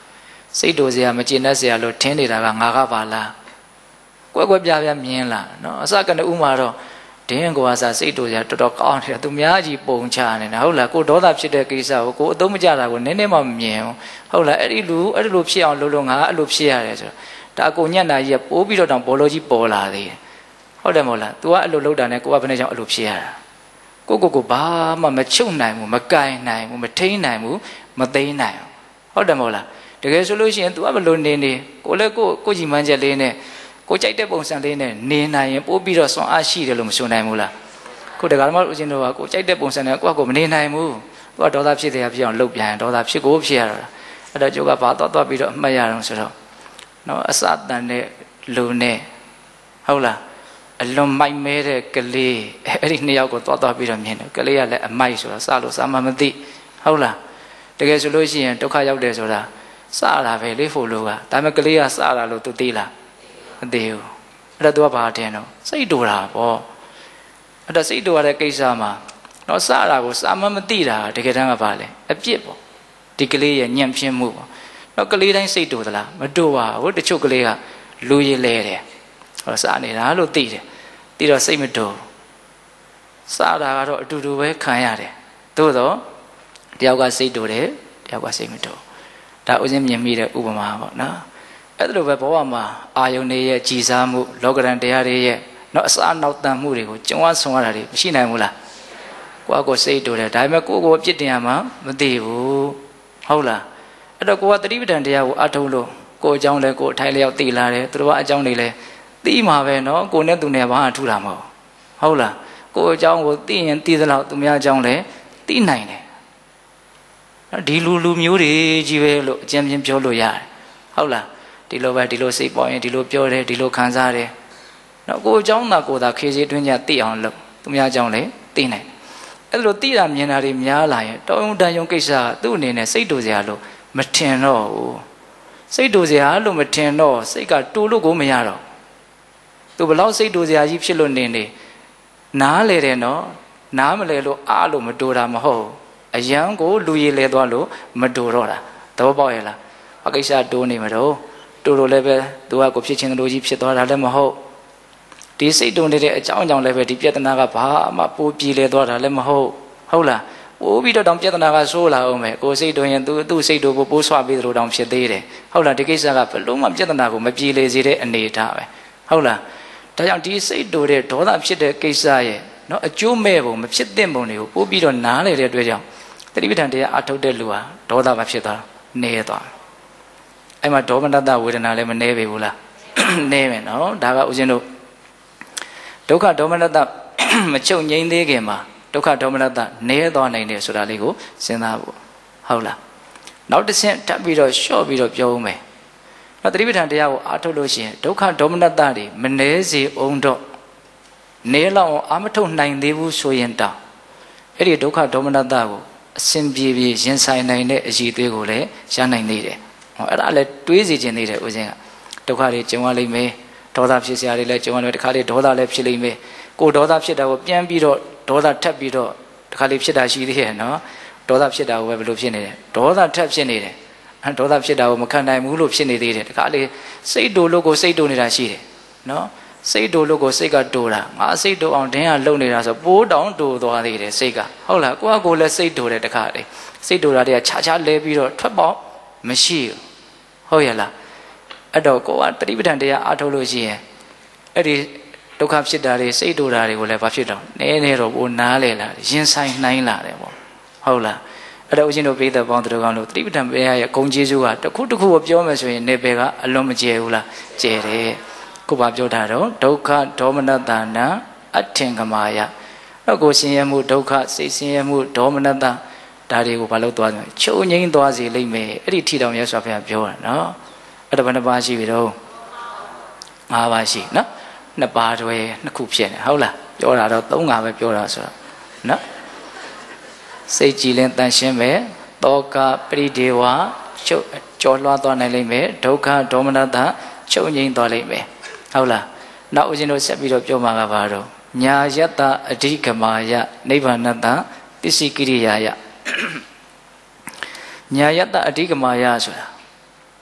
စိတ်တို့စရာမကျေနပ်စရာလို့ထင်နေတာကငါကပါလားကွက်ကွက်ပြားပြားမြင်လားနော်အစကနဦးမှာတော့ဒင်းကိုအစားစိတ်တို့စရာတော်တော်ကောင်းတယ်သူများကြီးပုံချနေတာဟုတ်လားကိုဒေါသဖြစ်တဲ့ကိစ္စကိုကိုအသုံးမကျတာကိုနည်းနည်းမှမမြင်ဟုတ်လားအဲ့ဒီလူအဲ့ဒီလိုဖြစ်အောင်လုပ်လို့ငါအဲ့လိုဖြစ်ရတယ်ဆိုတော့ဒါအကုန်ညံ့တာကြီးပိုးပြီးတော့တောင်ဘောလုံးကြီးပေါ်လာသေးတယ်ဟုတ်တယ်မဟုတ်လား तू ကအဲ့လိုလုပ်တာနဲ့ကိုကဘယ်နဲ့ကြောင့်အဲ့လိုဖြစ်ရတာကိုကိုကိုဘာမှမချုပ်နိုင်ဘူးမကင်နိုင်ဘူးမထိန်းနိုင်ဘူးမသိမ်းနိုင်ဘူးဟုတ်တယ်မဟုတ်လားတကယ်ဆိုလို့ရှိရင် तू ကဘယ်လိုနေနေကိုလည်းကိုကိုကြီးမှန်းချက်လေးနဲ့ကိုကြိုက်တဲ့ပုံစံလေးနဲ့နေနိုင်ရင်ပို့ပြီးတော့စွမ်းအားရှိတယ်လို့မဆိုနိုင်ဘူးလားကိုတက္ကမဦးဇင်းတို့ကကိုကြိုက်တဲ့ပုံစံနဲ့ကိုကကိုမနေနိုင်ဘူးသူကဒေါသဖြစ်တယ်ဖြစ်အောင်လှုပ်ပြန်ဒေါသဖြစ်ကိုဖြစ်ရတာအဲ့တော့ကျုပ်ကဘာသွားသွားပြီးတော့အမှတ်ရအောင်ဆိုတော့နော်အစတန်တဲ့လူနဲ့ဟုတ်လားအလွန်မိုက်မဲတဲ့ကလေးအဲ့ဒီနှစ်ယောက်ကိုသွားသွားပြီးတော့မြင်တယ်ကလေးကလည်းအမိုက်ဆိုတော့စလို့စမှမသိဟုတ်လားတကယ်ဆိုလို့ရှိရင်ဒုက္ခရောက်တယ်ဆိုတာစတာပဲလေဖို့လို့ကဒါပေမဲ့ကလေးကစတာလို့ तू သိလားမသိဘူးအဲ့တော့ तू ကဘာတင်တော့စိတ်တူတာပေါ့အဲ့တော့စိတ်တူရတဲ့ကိစ္စမှာတော့စတာကိုစမှမသိတာတကယ်တမ်းကဘာလဲအပြစ်ပေါ့ဒီကလေးရဲ့ညံ့ဖျင်းမှုပေါ့တော့ကလေးတိုင်းစိတ်တူသလားမတူပါဘူးတချို့ကလေးကလူရည်လဲတယ်ဟောစနေတာလို့သိတယ်သိတော့စိတ်မတူစတာကတော့အတူတူပဲခံရတယ်သို့တော့တယောက်ကစိတ်တူတယ်တယောက်ကစိတ်မတူဒါဥစဉ်မြင်မိတဲ့ဥပမာပေါ့နော်အဲ့ဒါလိုပဲဘဝမှာအာယုန်တွေရဲ့ကြည်စားမှုလောကရန်တရားတွေရဲ့နော်အစားနောက်တန်မှုတွေကိုကြုံရဆုံရတာတွေမရှိနိုင်ဘူးလားကိုယ့်ကိုယ်စိတ်တူတယ်ဒါပေမဲ့ကိုယ့်ကိုယ်အပြစ်တင်ရမှာမသိဘူးဟုတ်လားအဲ့တော့ကိုကသတိပဋ္ဌာန်တရားကိုအထုတ်လို့ကိုယ်အကြောင်းလဲကိုယ်အထိုင်လျောက်သိလာတယ်သူတို့ကအကြောင်းတွေလဲသိမှာပဲနော်ကိုယ်နဲ့သူနဲ့ဘာမှထူတာမဟုတ်ဟုတ်လားကိုယ်အကြောင်းကိုသိရင်သိသလောက်သူများအကြောင်းလဲသိနိုင်တယ်ဒီလူလူမျိုးတွေကြီးပဲလို့အကျဉ်းချင်းပြောလို့ရတယ်ဟုတ်လားဒီလိုပဲဒီလိုစိတ်ပေါ်ရင်ဒီလိုပြောတယ်ဒီလိုခံစားတယ်နော်ကိုယ်အကြောင်းသာကိုယ်သာခေစီတွင်းကြသိအောင်လုပ်သူများအကြောင်းလဲသိနိုင်အဲ့လိုသိတာမြင်တာတွေများလာရင်တောင်းတန်ယုံကိစ္စကသူ့အနေနဲ့စိတ်တူစရာလို့မထင်တော့ဘူးစိတ်တူစရာလို့မထင်တော့စိတ်ကတူလို့ကိုမရတော့သူဘလောက်စိတ်တူစရာကြီးဖြစ်လို့နေနေနားလေတယ်နော်နားမလဲလို့အားလို့မတူတာမဟုတ်အယံကိုလူရည်လဲသွားလို့မတူတော့တာသဘောပေါက်ရဲ့လားအကိစ္စတိုးနေမှာတော့တူလို့လည်းပဲသူကကိုဖြစ်ချင်းလိုကြီးဖြစ်သွားတာလည်းမဟုတ်ဒီစိတ်တုံနေတဲ့အကြောင်းအကြောင်းလည်းပဲဒီပြဿနာကဘာမှပိုးပြေလဲသွားတာလည်းမဟုတ်ဟုတ်လားပိုးပြီးတော့တောင်ပြဿနာကဆိုးလာအောင်မယ်ကိုစိတ်တုံရင်သူသူ့စိတ်တုံကိုပိုးဆွပြီးသလိုတောင်ဖြစ်သေးတယ်ဟုတ်လားဒီကိစ္စကဘလို့မှပြဿနာကိုမပြေလေစေတဲ့အနေအထားပဲဟုတ်လားဒါကြောင့်ဒီစိတ်တုံတဲ့ဒေါသဖြစ်တဲ့ကိစ္စရဲ့နော်အကျိုးမဲ့ပုံမဖြစ်သင့်ပုံတွေကိုပိုးပြီးတော့နားလေတဲ့အတွက်ကြောင့်သတိပဋ္ဌာန်တရားအထုတ်တဲ့လူဟာဒေါသမဖြစ်သွားနေသွားအဲ့မှာဒေါမနတဝေဒနာလည်းမနေပေဘူးလားနေမယ်နော်ဒါကဦးဇင်းတို့ဒုက္ခဒေါမနတမချုပ်ငြိမ်းသေးခင်မှာဒုက္ခဒေါမနတနေသွားနိုင်တယ်ဆိုတာလေးကိုစဉ်းစားဖို့ဟုတ်လားနောက်တစ်ဆင့်ထပ်ပြီးတော့လျှော့ပြီးတော့ပြောဦးမယ်နော်သတိပဋ္ဌာန်တရားကိုအားထုတ်လို့ရှိရင်ဒုက္ခဒေါမနတတွေမနေစေအောင်တော့နေလောက်အောင်အာမထုတ်နိုင်သေးဘူးဆိုရင်တောင်အဲ့ဒီဒုက္ခဒေါမနတကိုအစဉ်ပြေပြေရင်ဆိုင်နိုင်တဲ့အည်သွေးကိုလည်းရနိုင်သေးတယ်ဟောအဲ့ဒါလည်းတွေးစီခြင်းသေးတယ်ဦးဇင်းကဒုက္ခတွေကြုံရလိမ့်မယ်ဒေါသဖြစ်စရာတွေလည်းကြုံရမယ်တခါလေဒေါသလည်းဖြစ်လိမ့်မယ်ကိုဒေါသဖြစ်တာကိုပြန်ပြီးတော့ဒေါသထပ်ပြီးတော့တခါလေဖြစ်တာရှိသေးရဲ့နော်ဒေါသဖြစ်တာကိုပဲဘယ်လိုဖြစ်နေလဲဒေါသထပ်ဖြစ်နေတယ်အဲဒေါသဖြစ်တာကိုမခံနိုင်ဘူးလို့ဖြစ်နေသေးတယ်တခါလေစိတ်တူလို့ကိုစိတ်တူနေတာရှိတယ်နော်စိတ်တူလို့ကိုစိတ်ကတူတာငါစိတ်တူအောင်ဒင်းကလုံနေတာဆိုပိုးတောင်တူသွားသေးတယ်စိတ်ကဟုတ်လားကိုကကိုလည်းစိတ်တူတယ်တခါလေစိတ်တူတာတွေကခြားခြားလဲပြီးတော့ထွက်ပေါက်မရှိဘူးဟုတ်ရဲ့လားအဲ့တော့ကိုကတတိပဋ္ဌာန်တရားအားထုတ်လို့ရှိရင်အဲ့ဒီဒုက္ခဖြစ်တာတွေစိတ်တူတာတွေကိုလည်းဘာဖြစ်တော့နည်းနည်းတော့ပိုနားလေလာရင်ဆိုင်နိုင်လာတယ်ပေါ့ဟုတ်လားအဲ့တော့ဦးဇင်းတို့ပြည်သက်ပေါင်းတို့ကောင်တို့တတိပဋ္ဌာန်ဘုရားရဲ့ဂုဏ်ကျေးဇူးကတစ်ခုတစ်ခုကိုပြောမယ်ဆိုရင်နေပေကအလွန်မကျယ်ဘူးလားကျယ်တယ်ကိုဘာပြောတာတော့ဒုက္ခဒေါမနတနာအထင်ကမာယတော့ကိုဆင်းရဲမှုဒုက္ခစိတ်ဆင်းရဲမှုဒေါမနတဒါတွေကိုဘာလို့သွားတယ်ချုပ်ငိမ့်သွားစေလိမ့်မယ်အဲ့ဒီထီတော်မြတ်စွာဘုရားပြောတာနော်အဲ့ဒါဘယ်နှပါးရှိပြီတော့ငါးပါးရှိနော်နှစ်ပါးတွဲနှစ်ခုဖြစ်နေဟုတ်လားပြောတာတော့သုံးငါပဲပြောတာဆိုတော့နော်စိတ်ကြည်လင်တန်ရှင်းပဲတောကပရိဒေဝချုပ်ကြောလွှားသွားနိုင်လိမ့်မယ်ဒုက္ခဒေါမနတချုပ်ငိမ့်သွားလိမ့်မယ်ဟုတ်လားနောက်ဦးဇင်းတို့ဆက်ပြီးတော့ပြောမှာကဘာတော့ညာယတ္တအဓိကမာယနိဗ္ဗာနတ္တပစ္စည်းကိရိယာယညာယတ္တအဓိကမာယဆိုတာ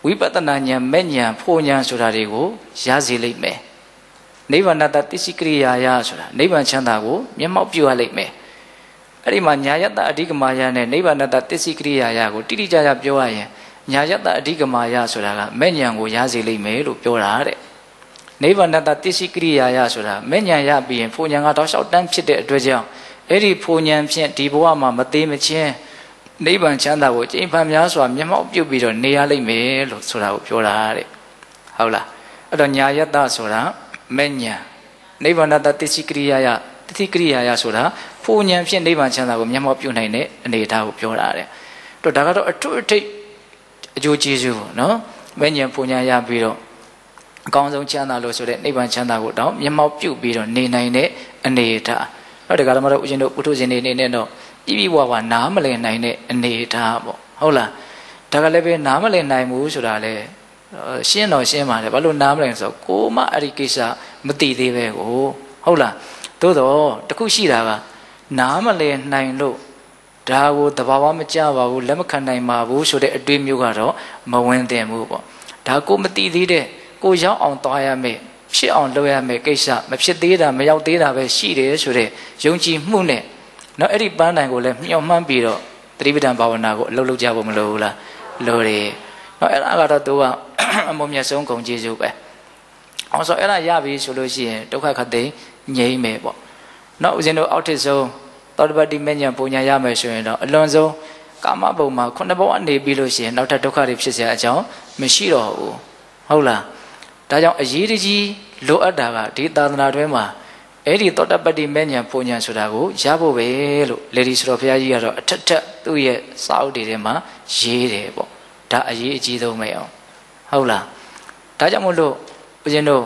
ဝိပဿနာဉာဏ်မဲ့ဉာဏ်ဖို့ဉာဏ်ဆိုတာတွေကိုရစေလိမ့်မယ်နိဗ္ဗာန်တသစ္စည်းကရိယာယဆိုတာနိဗ္ဗာန်ချမ်းသာကိုမျက်မှောက်ပြုရလိမ့်မယ်အဲ့ဒီမှာညာယတ္တအဓိကမာယနဲ့နိဗ္ဗာန်တသစ္စည်းကရိယာယကိုတိတိကျကျပြောရရင်ညာယတ္တအဓိကမာယဆိုတာကမဲ့ဉာဏ်ကိုရစေလိမ့်မယ်လို့ပြောတာတဲ့နိဗ္ဗာန်တသစ္စည်းကရိယာယဆိုတာမဲ့ဉာဏ်ရပြီးရင်ဖို့ဉာဏ်ကတောက်လျှောက်တန်းဖြစ်တဲ့အတွက်ကြောင့်အဲ့ဒီဖို့ဉာဏ်ဖြင့်ဒီဘဝမှာမသေးမချင်းနိဗ္ဗာန်ချမ်းသာကိုကျင့်ဖန်များစွာမျက်မှောက်ပြုပြီးတော့နေရလိမ့်မယ်လို့ဆိုတာကိုပြောတာတဲ့ဟုတ်လားအဲ့တော့ညာယတ္တဆိုတာမဲ့ဉာဏ်နိဗ္ဗာန်တသစ္စည်းကရိယာယတတိကရိယာယဆိုတာဖို့ဉာဏ်ဖြင့်နိဗ္ဗာန်ချမ်းသာကိုမျက်မှောက်ပြုနိုင်တဲ့အနေအထားကိုပြောတာတဲ့တော့ဒါကတော့အထွတ်အထိပ်အကျိုးကျေးဇူးပေါ့နော်မဲ့ဉာဏ်ဖို့ဉာဏ်ရပြီးတော့အကောင်းဆုံးချမ်းသာလို့ဆိုတဲ့နိဗ္ဗာန်ချမ်းသာကိုတောင်းမျက်မှောက်ပြုပြီးတော့နေနိုင်တဲ့အနေအထားအဲ့ဒါကမှတော့ဦးဇင်းတို့ပုထုဇဉ်တွေအနေနဲ့တော့ပြပြဝဝနားမလည်နိုင်တဲ့အနေအထားပေါ့ဟုတ်လားဒါကလည်းပဲနားမလည်နိုင်ဘူးဆိုတာလေရှင်းတော့ရှင်းပါတယ်ဘာလို့နားမလည်ဆိုတော့ကိုမအဲ့ဒီကိစ္စမသိသေးပဲကိုဟုတ်လားသို့တော့တခုရှိတာကနားမလည်နိုင်လို့ဒါကိုသဘာဝမကျပါဘူးလက်မခံနိုင်ပါဘူးဆိုတဲ့အတွေ့မျိုးကတော့မဝင်သင့်ဘူးပေါ့ဒါကိုမသိသေးတဲ့ကိုရောက်အောင်သွားရမယ်ဖြစ်အောင်လုပ်ရမယ်ကိစ္စမဖြစ်သေးတာမရောက်သေးတာပဲရှိတယ်ဆိုတဲ့ယုံကြည်မှုနဲ့နော်အဲ့ဒီပန်းတိုင်ကိုလည်းမျှော်မှန်းပြီးတော့သတိပဋ္ဌာန်ဘာဝနာကိုအလုပ်လုပ်ကြဖို့မလိုဘူးလားလိုတယ်နော်အဲ့ဒါကတော့သူကအမှုမြတ်ဆုံးဂုဏ်ကျေးဇူးပဲအောင်ဆိုအဲ့ဒါရပြီဆိုလို့ရှိရင်ဒုက္ခခတ်သိငြိမ့်မယ်ပေါ့နော်ဦးဇင်းတို့အောက်ထစ်ဆုံးသောတပတ္တိမဉ္ဇဉ်ပူညာရမယ်ဆိုရင်တော့အလွန်ဆုံးကာမဘုံမှာခုနှစ်ဘဝနေပြီးလို့ရှိရင်နောက်ထပ်ဒုက္ခတွေဖြစ်เสียအကြောင်းမရှိတော့ဘူးဟုတ်လားဒါကြောင့်အရေးတကြီးလိုအပ်တာကဒီသာသနာတွင်မှာအဲ့ဒီသောတပတ္တိမဉ္ဇဉ်ပူညာဆိုတာကိုရဖို့ပဲလို့လေဒီဆိုတော်ဘုရားကြီးကတော့အထက်ထက်သူ့ရဲ့စာအုပ်တွေထဲမှာရေးတယ်ပေါ့ဒါအရေးအကြီးဆုံးပဲအောင်ဟုတ်လားဒါကြောင့်မို့လို့ဦးဇင်းတို့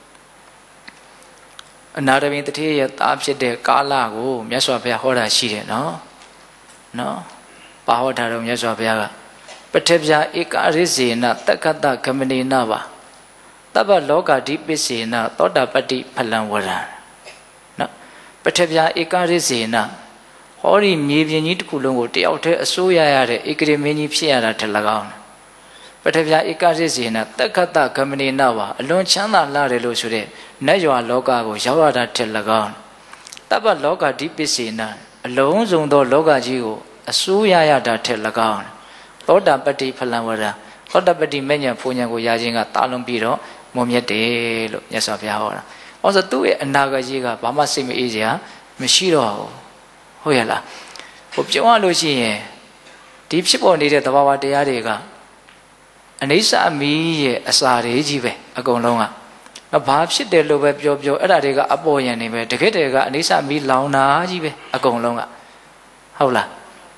အနာတပင်တတိရဲ့သားဖြစ်တဲ့ကာလကိုမြတ်စွာဘုရားဟောတာရှိတယ်နော်နော်ပါဟောတာတော့မြတ်စွာဘုရားကပထဗျာဧကရိစေနတက္ကတဂမနေနပါတပ္ပလောကဓိပစ္စေနသောတာပတ္တိဖလံဝရံနော်ပထဗျာဧကရိစေနဟောဒီမြေပြင်ကြီးတစ်ခုလုံးကိုတယောက်တည်းအစိုးရရတဲ့ဧကရေမင်းကြီးဖြစ်ရတာထက်၎င်းပထဗျာဧကရိစေနတက္ကတဂမနေနပါအလွန်ချမ်းသာလာတယ်လို့ဆိုတဲ့နတ်ရွာလောကကိုရောက်ရတာထက်၎င်းတပ္ပလောကဓိပစ္စေနအလုံးစုံသောလောကကြီးကိုအစိုးရရတာထက်၎င်းသောတာပတ္တိဖလံဝရံသောတာပတ္တိမဉ္ဇဉ်ဖူဉ္ဇဉ်ကိုရခြင်းကတာလုံးပြီးတော့မုံမြတ်တယ်လို့မြတ်စွာဘုရားဟောတာ။ဟောဆိုသူ့ရဲ့အနာဂတ်ကြီးကဘာမှစိတ်မအေးစရာမရှိတော့ဘူး။ဟုတ်ရဲ့လား။ဟိုပြောရလို့ရှိရင်ဒီဖြစ်ပေါ်နေတဲ့သဘာဝတရားတွေကအနိစ္စအမီးရဲ့အစာတွေကြီးပဲအကုန်လုံးက။ဘာဖြစ်တယ်လို့ပဲပြောပြောအဲ့ဒါတွေကအပေါ်ယံနေပဲတကယ်တည်းကအနိစ္စအမီးလောင်တာကြီးပဲအကုန်လုံးကဟုတ်လား။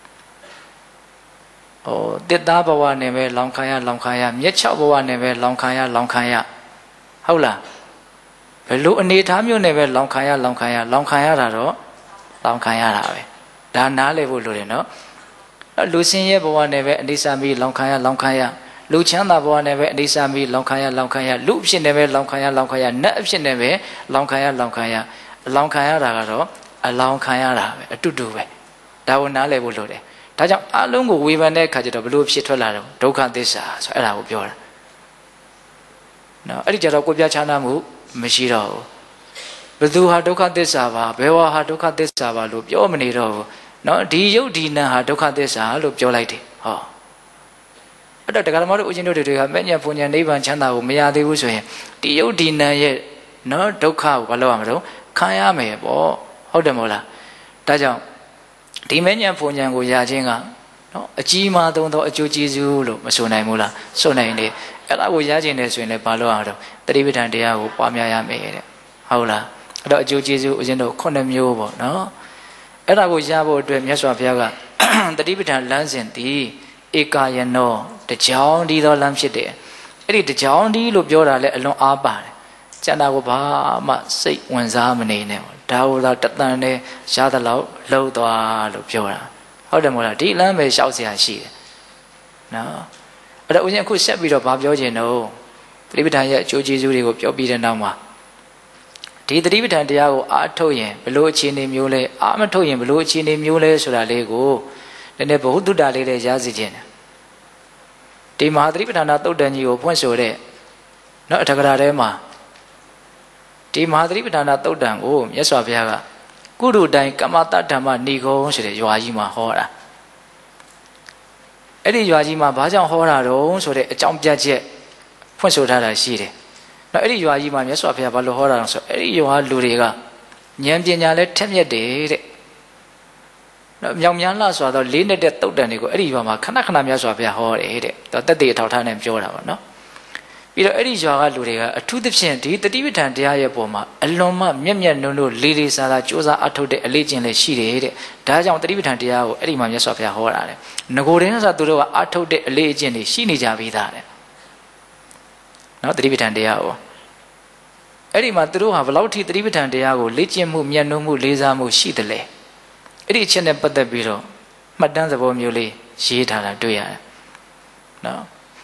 ဟိုတစ်သားဘဝနဲ့ပဲလောင်ခံရလောင်ခံရမြက်ချောက်ဘဝနဲ့ပဲလောင်ခံရလောင်ခံရဟုတ်လားဘယ်လိုအနေထားမျိုးနဲ့ပဲလောင်ခံရလောင်ခံရလောင်ခံရတာတော့လောင်ခံရတာပဲဒါနားလည်ဖို့လိုတယ်နော်လူစင်းရဲ့ဘဝနဲ့ပဲအနိစ္စမီလောင်ခံရလောင်ခံရလူချမ်းသာဘဝနဲ့ပဲအနိစ္စမီလောင်ခံရလောင်ခံရလူအဖြစ်နဲ့ပဲလောင်ခံရလောင်ခံရနတ်အဖြစ်နဲ့ပဲလောင်ခံရလောင်ခံရလောင်ခံရတာကတော့အလောင်ခံရတာပဲအတူတူပဲဒါကိုနားလည်ဖို့လိုတယ်ဒါကြောင့်အလုံးကိုဝေဖန်တဲ့အခါကျတော့ဘလို့ဖြစ်ထွက်လာတော့ဒုက္ခသစ္စာဆိုအဲ့ဒါကိုပြောတာနော်အဲ့ဒီကြတော့ကိုပြချာနာမှုမရှိတော့ဘူးဘယ်သူဟာဒုက္ခသစ္စာပါဘယ်ဝါဟာဒုက္ခသစ္စာပါလို့ပြောမနေတော့ဘူးနော်ဒီယုတ်ဒီနံဟာဒုက္ခသစ္စာလို့ပြောလိုက်တယ်ဟောအဲ့တော့တရားဓမ္မတို့ဦးဇင်းတို့တွေကမဲ့ညာပုံညာနိဗ္ဗာန်ချမ်းသာကိုမရသေးဘူးဆိုရင်ဒီယုတ်ဒီနံရဲ့နော်ဒုက္ခကိုဘာလို့ရမလို့ခံရမယ်ပေါ့ဟုတ်တယ်မဟုတ်လားဒါကြောင့်ဒီမဲ့ညာပုံညာကိုရခြင်းကနော်အကြီးမားဆုံးသောအကျိုးကျေးဇူးလို့မဆိုနိုင်ဘူးလားဆိုနိုင်တယ်အဲ့ဒါကိုရခြင်းနဲ့ဆိုရင်လည်းဘာလို့အောင်တော့တတိပဋ္ဌာန်တရားကိုပွားများရမယ်တဲ့ဟုတ်လားအဲ့တော့အကျိုးကျေးဇူးဦးဇင်းတို့ခုနှစ်မျိုးပေါ့နော်အဲ့ဒါကိုရဖို့အတွက်မြတ်စွာဘုရားကတတိပဋ္ဌာန်လမ်းစဉ်တည်ဧကာယနောတကြောင်ဒီသောလမ်းဖြစ်တယ်အဲ့ဒီတကြောင်ဒီလို့ပြောတာလည်းအလွန်အားပါတယ်ကျန်တာကိုဘာမှစိတ်ဝင်စားမနေနဲ့ပေါ့ဒါကိုသာတသန်နဲ့ရသလောက်လှုပ်သွားလို့ပြောတာဟုတ်တယ်မို့လားဒီလမ်းပဲလျှောက်เสียရှိတယ်နော်အဲ့တော့ဦးဇင်းအခုဆက်ပြီးတော့ဗာပြောခြင်းတော့တတိပဋ္ဌာန်ရဲ့အကျိုးကျေးဇူးတွေကိုပြောပြီးတဲ့နောက်မှာဒီတတိပဋ္ဌာန်တရားကိုအားထုတ်ရင်ဘလို့အခြေအနေမျိုးလဲအားမထုတ်ရင်ဘလို့အခြေအနေမျိုးလဲဆိုတာလေးကိုနည်းနည်းဘုဟုတ္တလေးလေးရစီခြင်းဒီမဟာသတိပဋ္ဌာန်သုတ်တန်ကြီးကိုဖွင့်ဆိုတဲ့နော်အထကရာထဲမှာဒီမဟာသတိပဋ္ဌာန်သုတ်တန်ကိုမြတ်စွာဘုရားကကုရုတိုင်းကမ္မတဓမ္မဏီကုံဆိုတဲ့ရွာကြီးမှာဟောတာအဲ့ဒီရွာကြီးမှာဘာကြောင့်ဟောတာတုံးဆိုတဲ့အကြောင်းပြချက်ဖွင့်ဆိုထားတာရှိတယ်နော်အဲ့ဒီရွာကြီးမှာမြတ်စွာဘုရားဘာလို့ဟောတာလဲဆိုအဲ့ဒီရွာလူတွေကဉာဏ်ပညာလည်းထက်မြက်တယ်တဲ့နော်မြောင်များလှစွာသောလေးနဲ့တဲ့တုတ်တန်တွေကိုအဲ့ဒီရွာမှာခဏခဏမြတ်စွာဘုရားဟောတယ်တဲ့တော့တက်တေအထောက်ထားနဲ့ပြောတာပေါ့နော်ပြီးတော့အဲ့ဒီရွာကလူတွေကအထူးသဖြင့်ဒီတတိပဋ္ဌာန်တရားရဲ့ပုံမှာအလွန်မှမျက်မျက်နှုံနှုံလေးလေးစားစားကြိုးစားအထောက်တဲ့အလေးကျင့်လည်းရှိတယ်တဲ့ဒါကြောင့်တတိပဋ္ဌာန်တရားကိုအဲ့ဒီမှာမြတ်စွာဘုရားဟောတာတဲ့ငကိုယ်တည်းဆိုသူတို့ကအထောက်တဲ့အလေးအကျင့်တွေရှိနေကြပြီးသားတဲ့နော်တတိပဋ္ဌာန်တရားကိုအဲ့ဒီမှာသူတို့ဟာဘလောက်ထိတတိပဋ္ဌာန်တရားကိုလေ့ကျင့်မှုမျက်နှုံမှုလေးစားမှုရှိတယ်လေအဲ့ဒီအချက်နဲ့ပတ်သက်ပြီးတော့မှတ်တမ်းသဘောမျိုးလေးရေးထားတာတွေ့ရတယ်နော်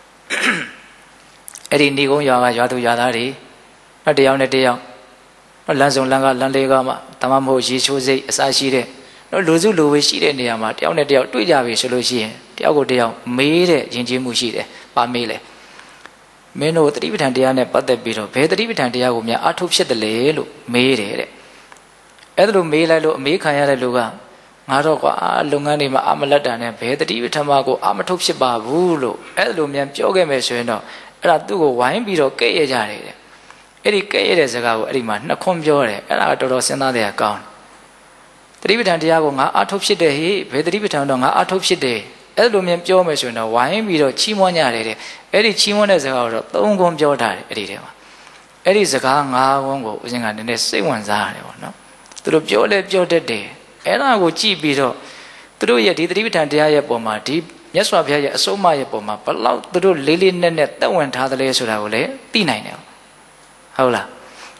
အဲ့ဒီဏီကုံရွာကရွာသူရွာသားတွေတယောက်နဲ့တယောက်လမ်းစုံလမ်းကလမ်းလေးကမှတမမဟုတ်ရေချိုးစိတ်အစရှိတဲ့နော်လူစုလူဝေးရှိတဲ့နေရာမှာတယောက်နဲ့တယောက်တွေ့ကြပြီဆိုလို့ရှိရင်တယောက်ကိုတယောက်မေးတဲ့ယဉ်ကျေးမှုရှိတယ်ပါမေးလေမင်းတို့တတိပဋ္ဌာန်တရားနဲ့ပတ်သက်ပြီးတော့ဘယ်တတိပဋ္ဌာန်တရားကိုများအထုတ်ဖြစ်တယ်လေလို့မေးတယ်တဲ့အဲ့ဒါလိုမေးလိုက်လို့အမေးခံရတဲ့လူကငါတော့ကွာလုပ်ငန်းတွေမှာအမလတ်တာနဲ့ဘယ်တတိပဋ္ဌာန်မှာကိုအမထုတ်ဖြစ်ပါဘူးလို့အဲ့ဒါလိုများပြောခဲ့မယ်ဆိုရင်တော့အဲ့ဒါသူ့ကိုဝိုင်းပြီးတော့ကဲ့ရဲ့ကြတယ်တဲ့အဲ့ဒီကဲ့ရဲ့တဲ့စကားကိုအဲ့ဒီမှာနှစ်ခွန်းပြောတယ်အဲ့ဒါကတော်တော်စဉ်းစားတဲ့အကောင်းတတိပဋ္ဌာန်တရားကိုငါအထုတ်ဖြစ်တယ်ဟေ့ဘယ်တတိပဋ္ဌာန်တော့ငါအထုတ်ဖြစ်တယ်အဲ့လိုများပြောမယ်ဆိုရင်တော့ဝိုင်းပြီးတော့ချီးမွမ်းကြတယ်တဲ့အဲ့ဒီချီးမွမ်းတဲ့စကားကိုတော့သုံးခွန်းပြောထားတယ်အဲ့ဒီထဲမှာအဲ့ဒီစကားငါးခွန်းကိုဦးဇင်းကနည်းနည်းစိတ်ဝင်စားရတယ်ပေါ့နော်သူတို့ပြောလဲပြောတတ်တယ်အဲ့ဒါကိုကြည့်ပြီးတော့သူတို့ရဲ့ဒီတတိပဋ္ဌာန်တရားရဲ့ပုံမှာဒီမြတ်စွာဘုရားရဲ့အဆုံးအမရဲ့ပုံမှာဘလောက်သူတို့လေးလေးနက်နက်သက်ဝင်ထားသလဲဆိုတာကိုလည်းသိနိုင်တယ်ဟုတ်လား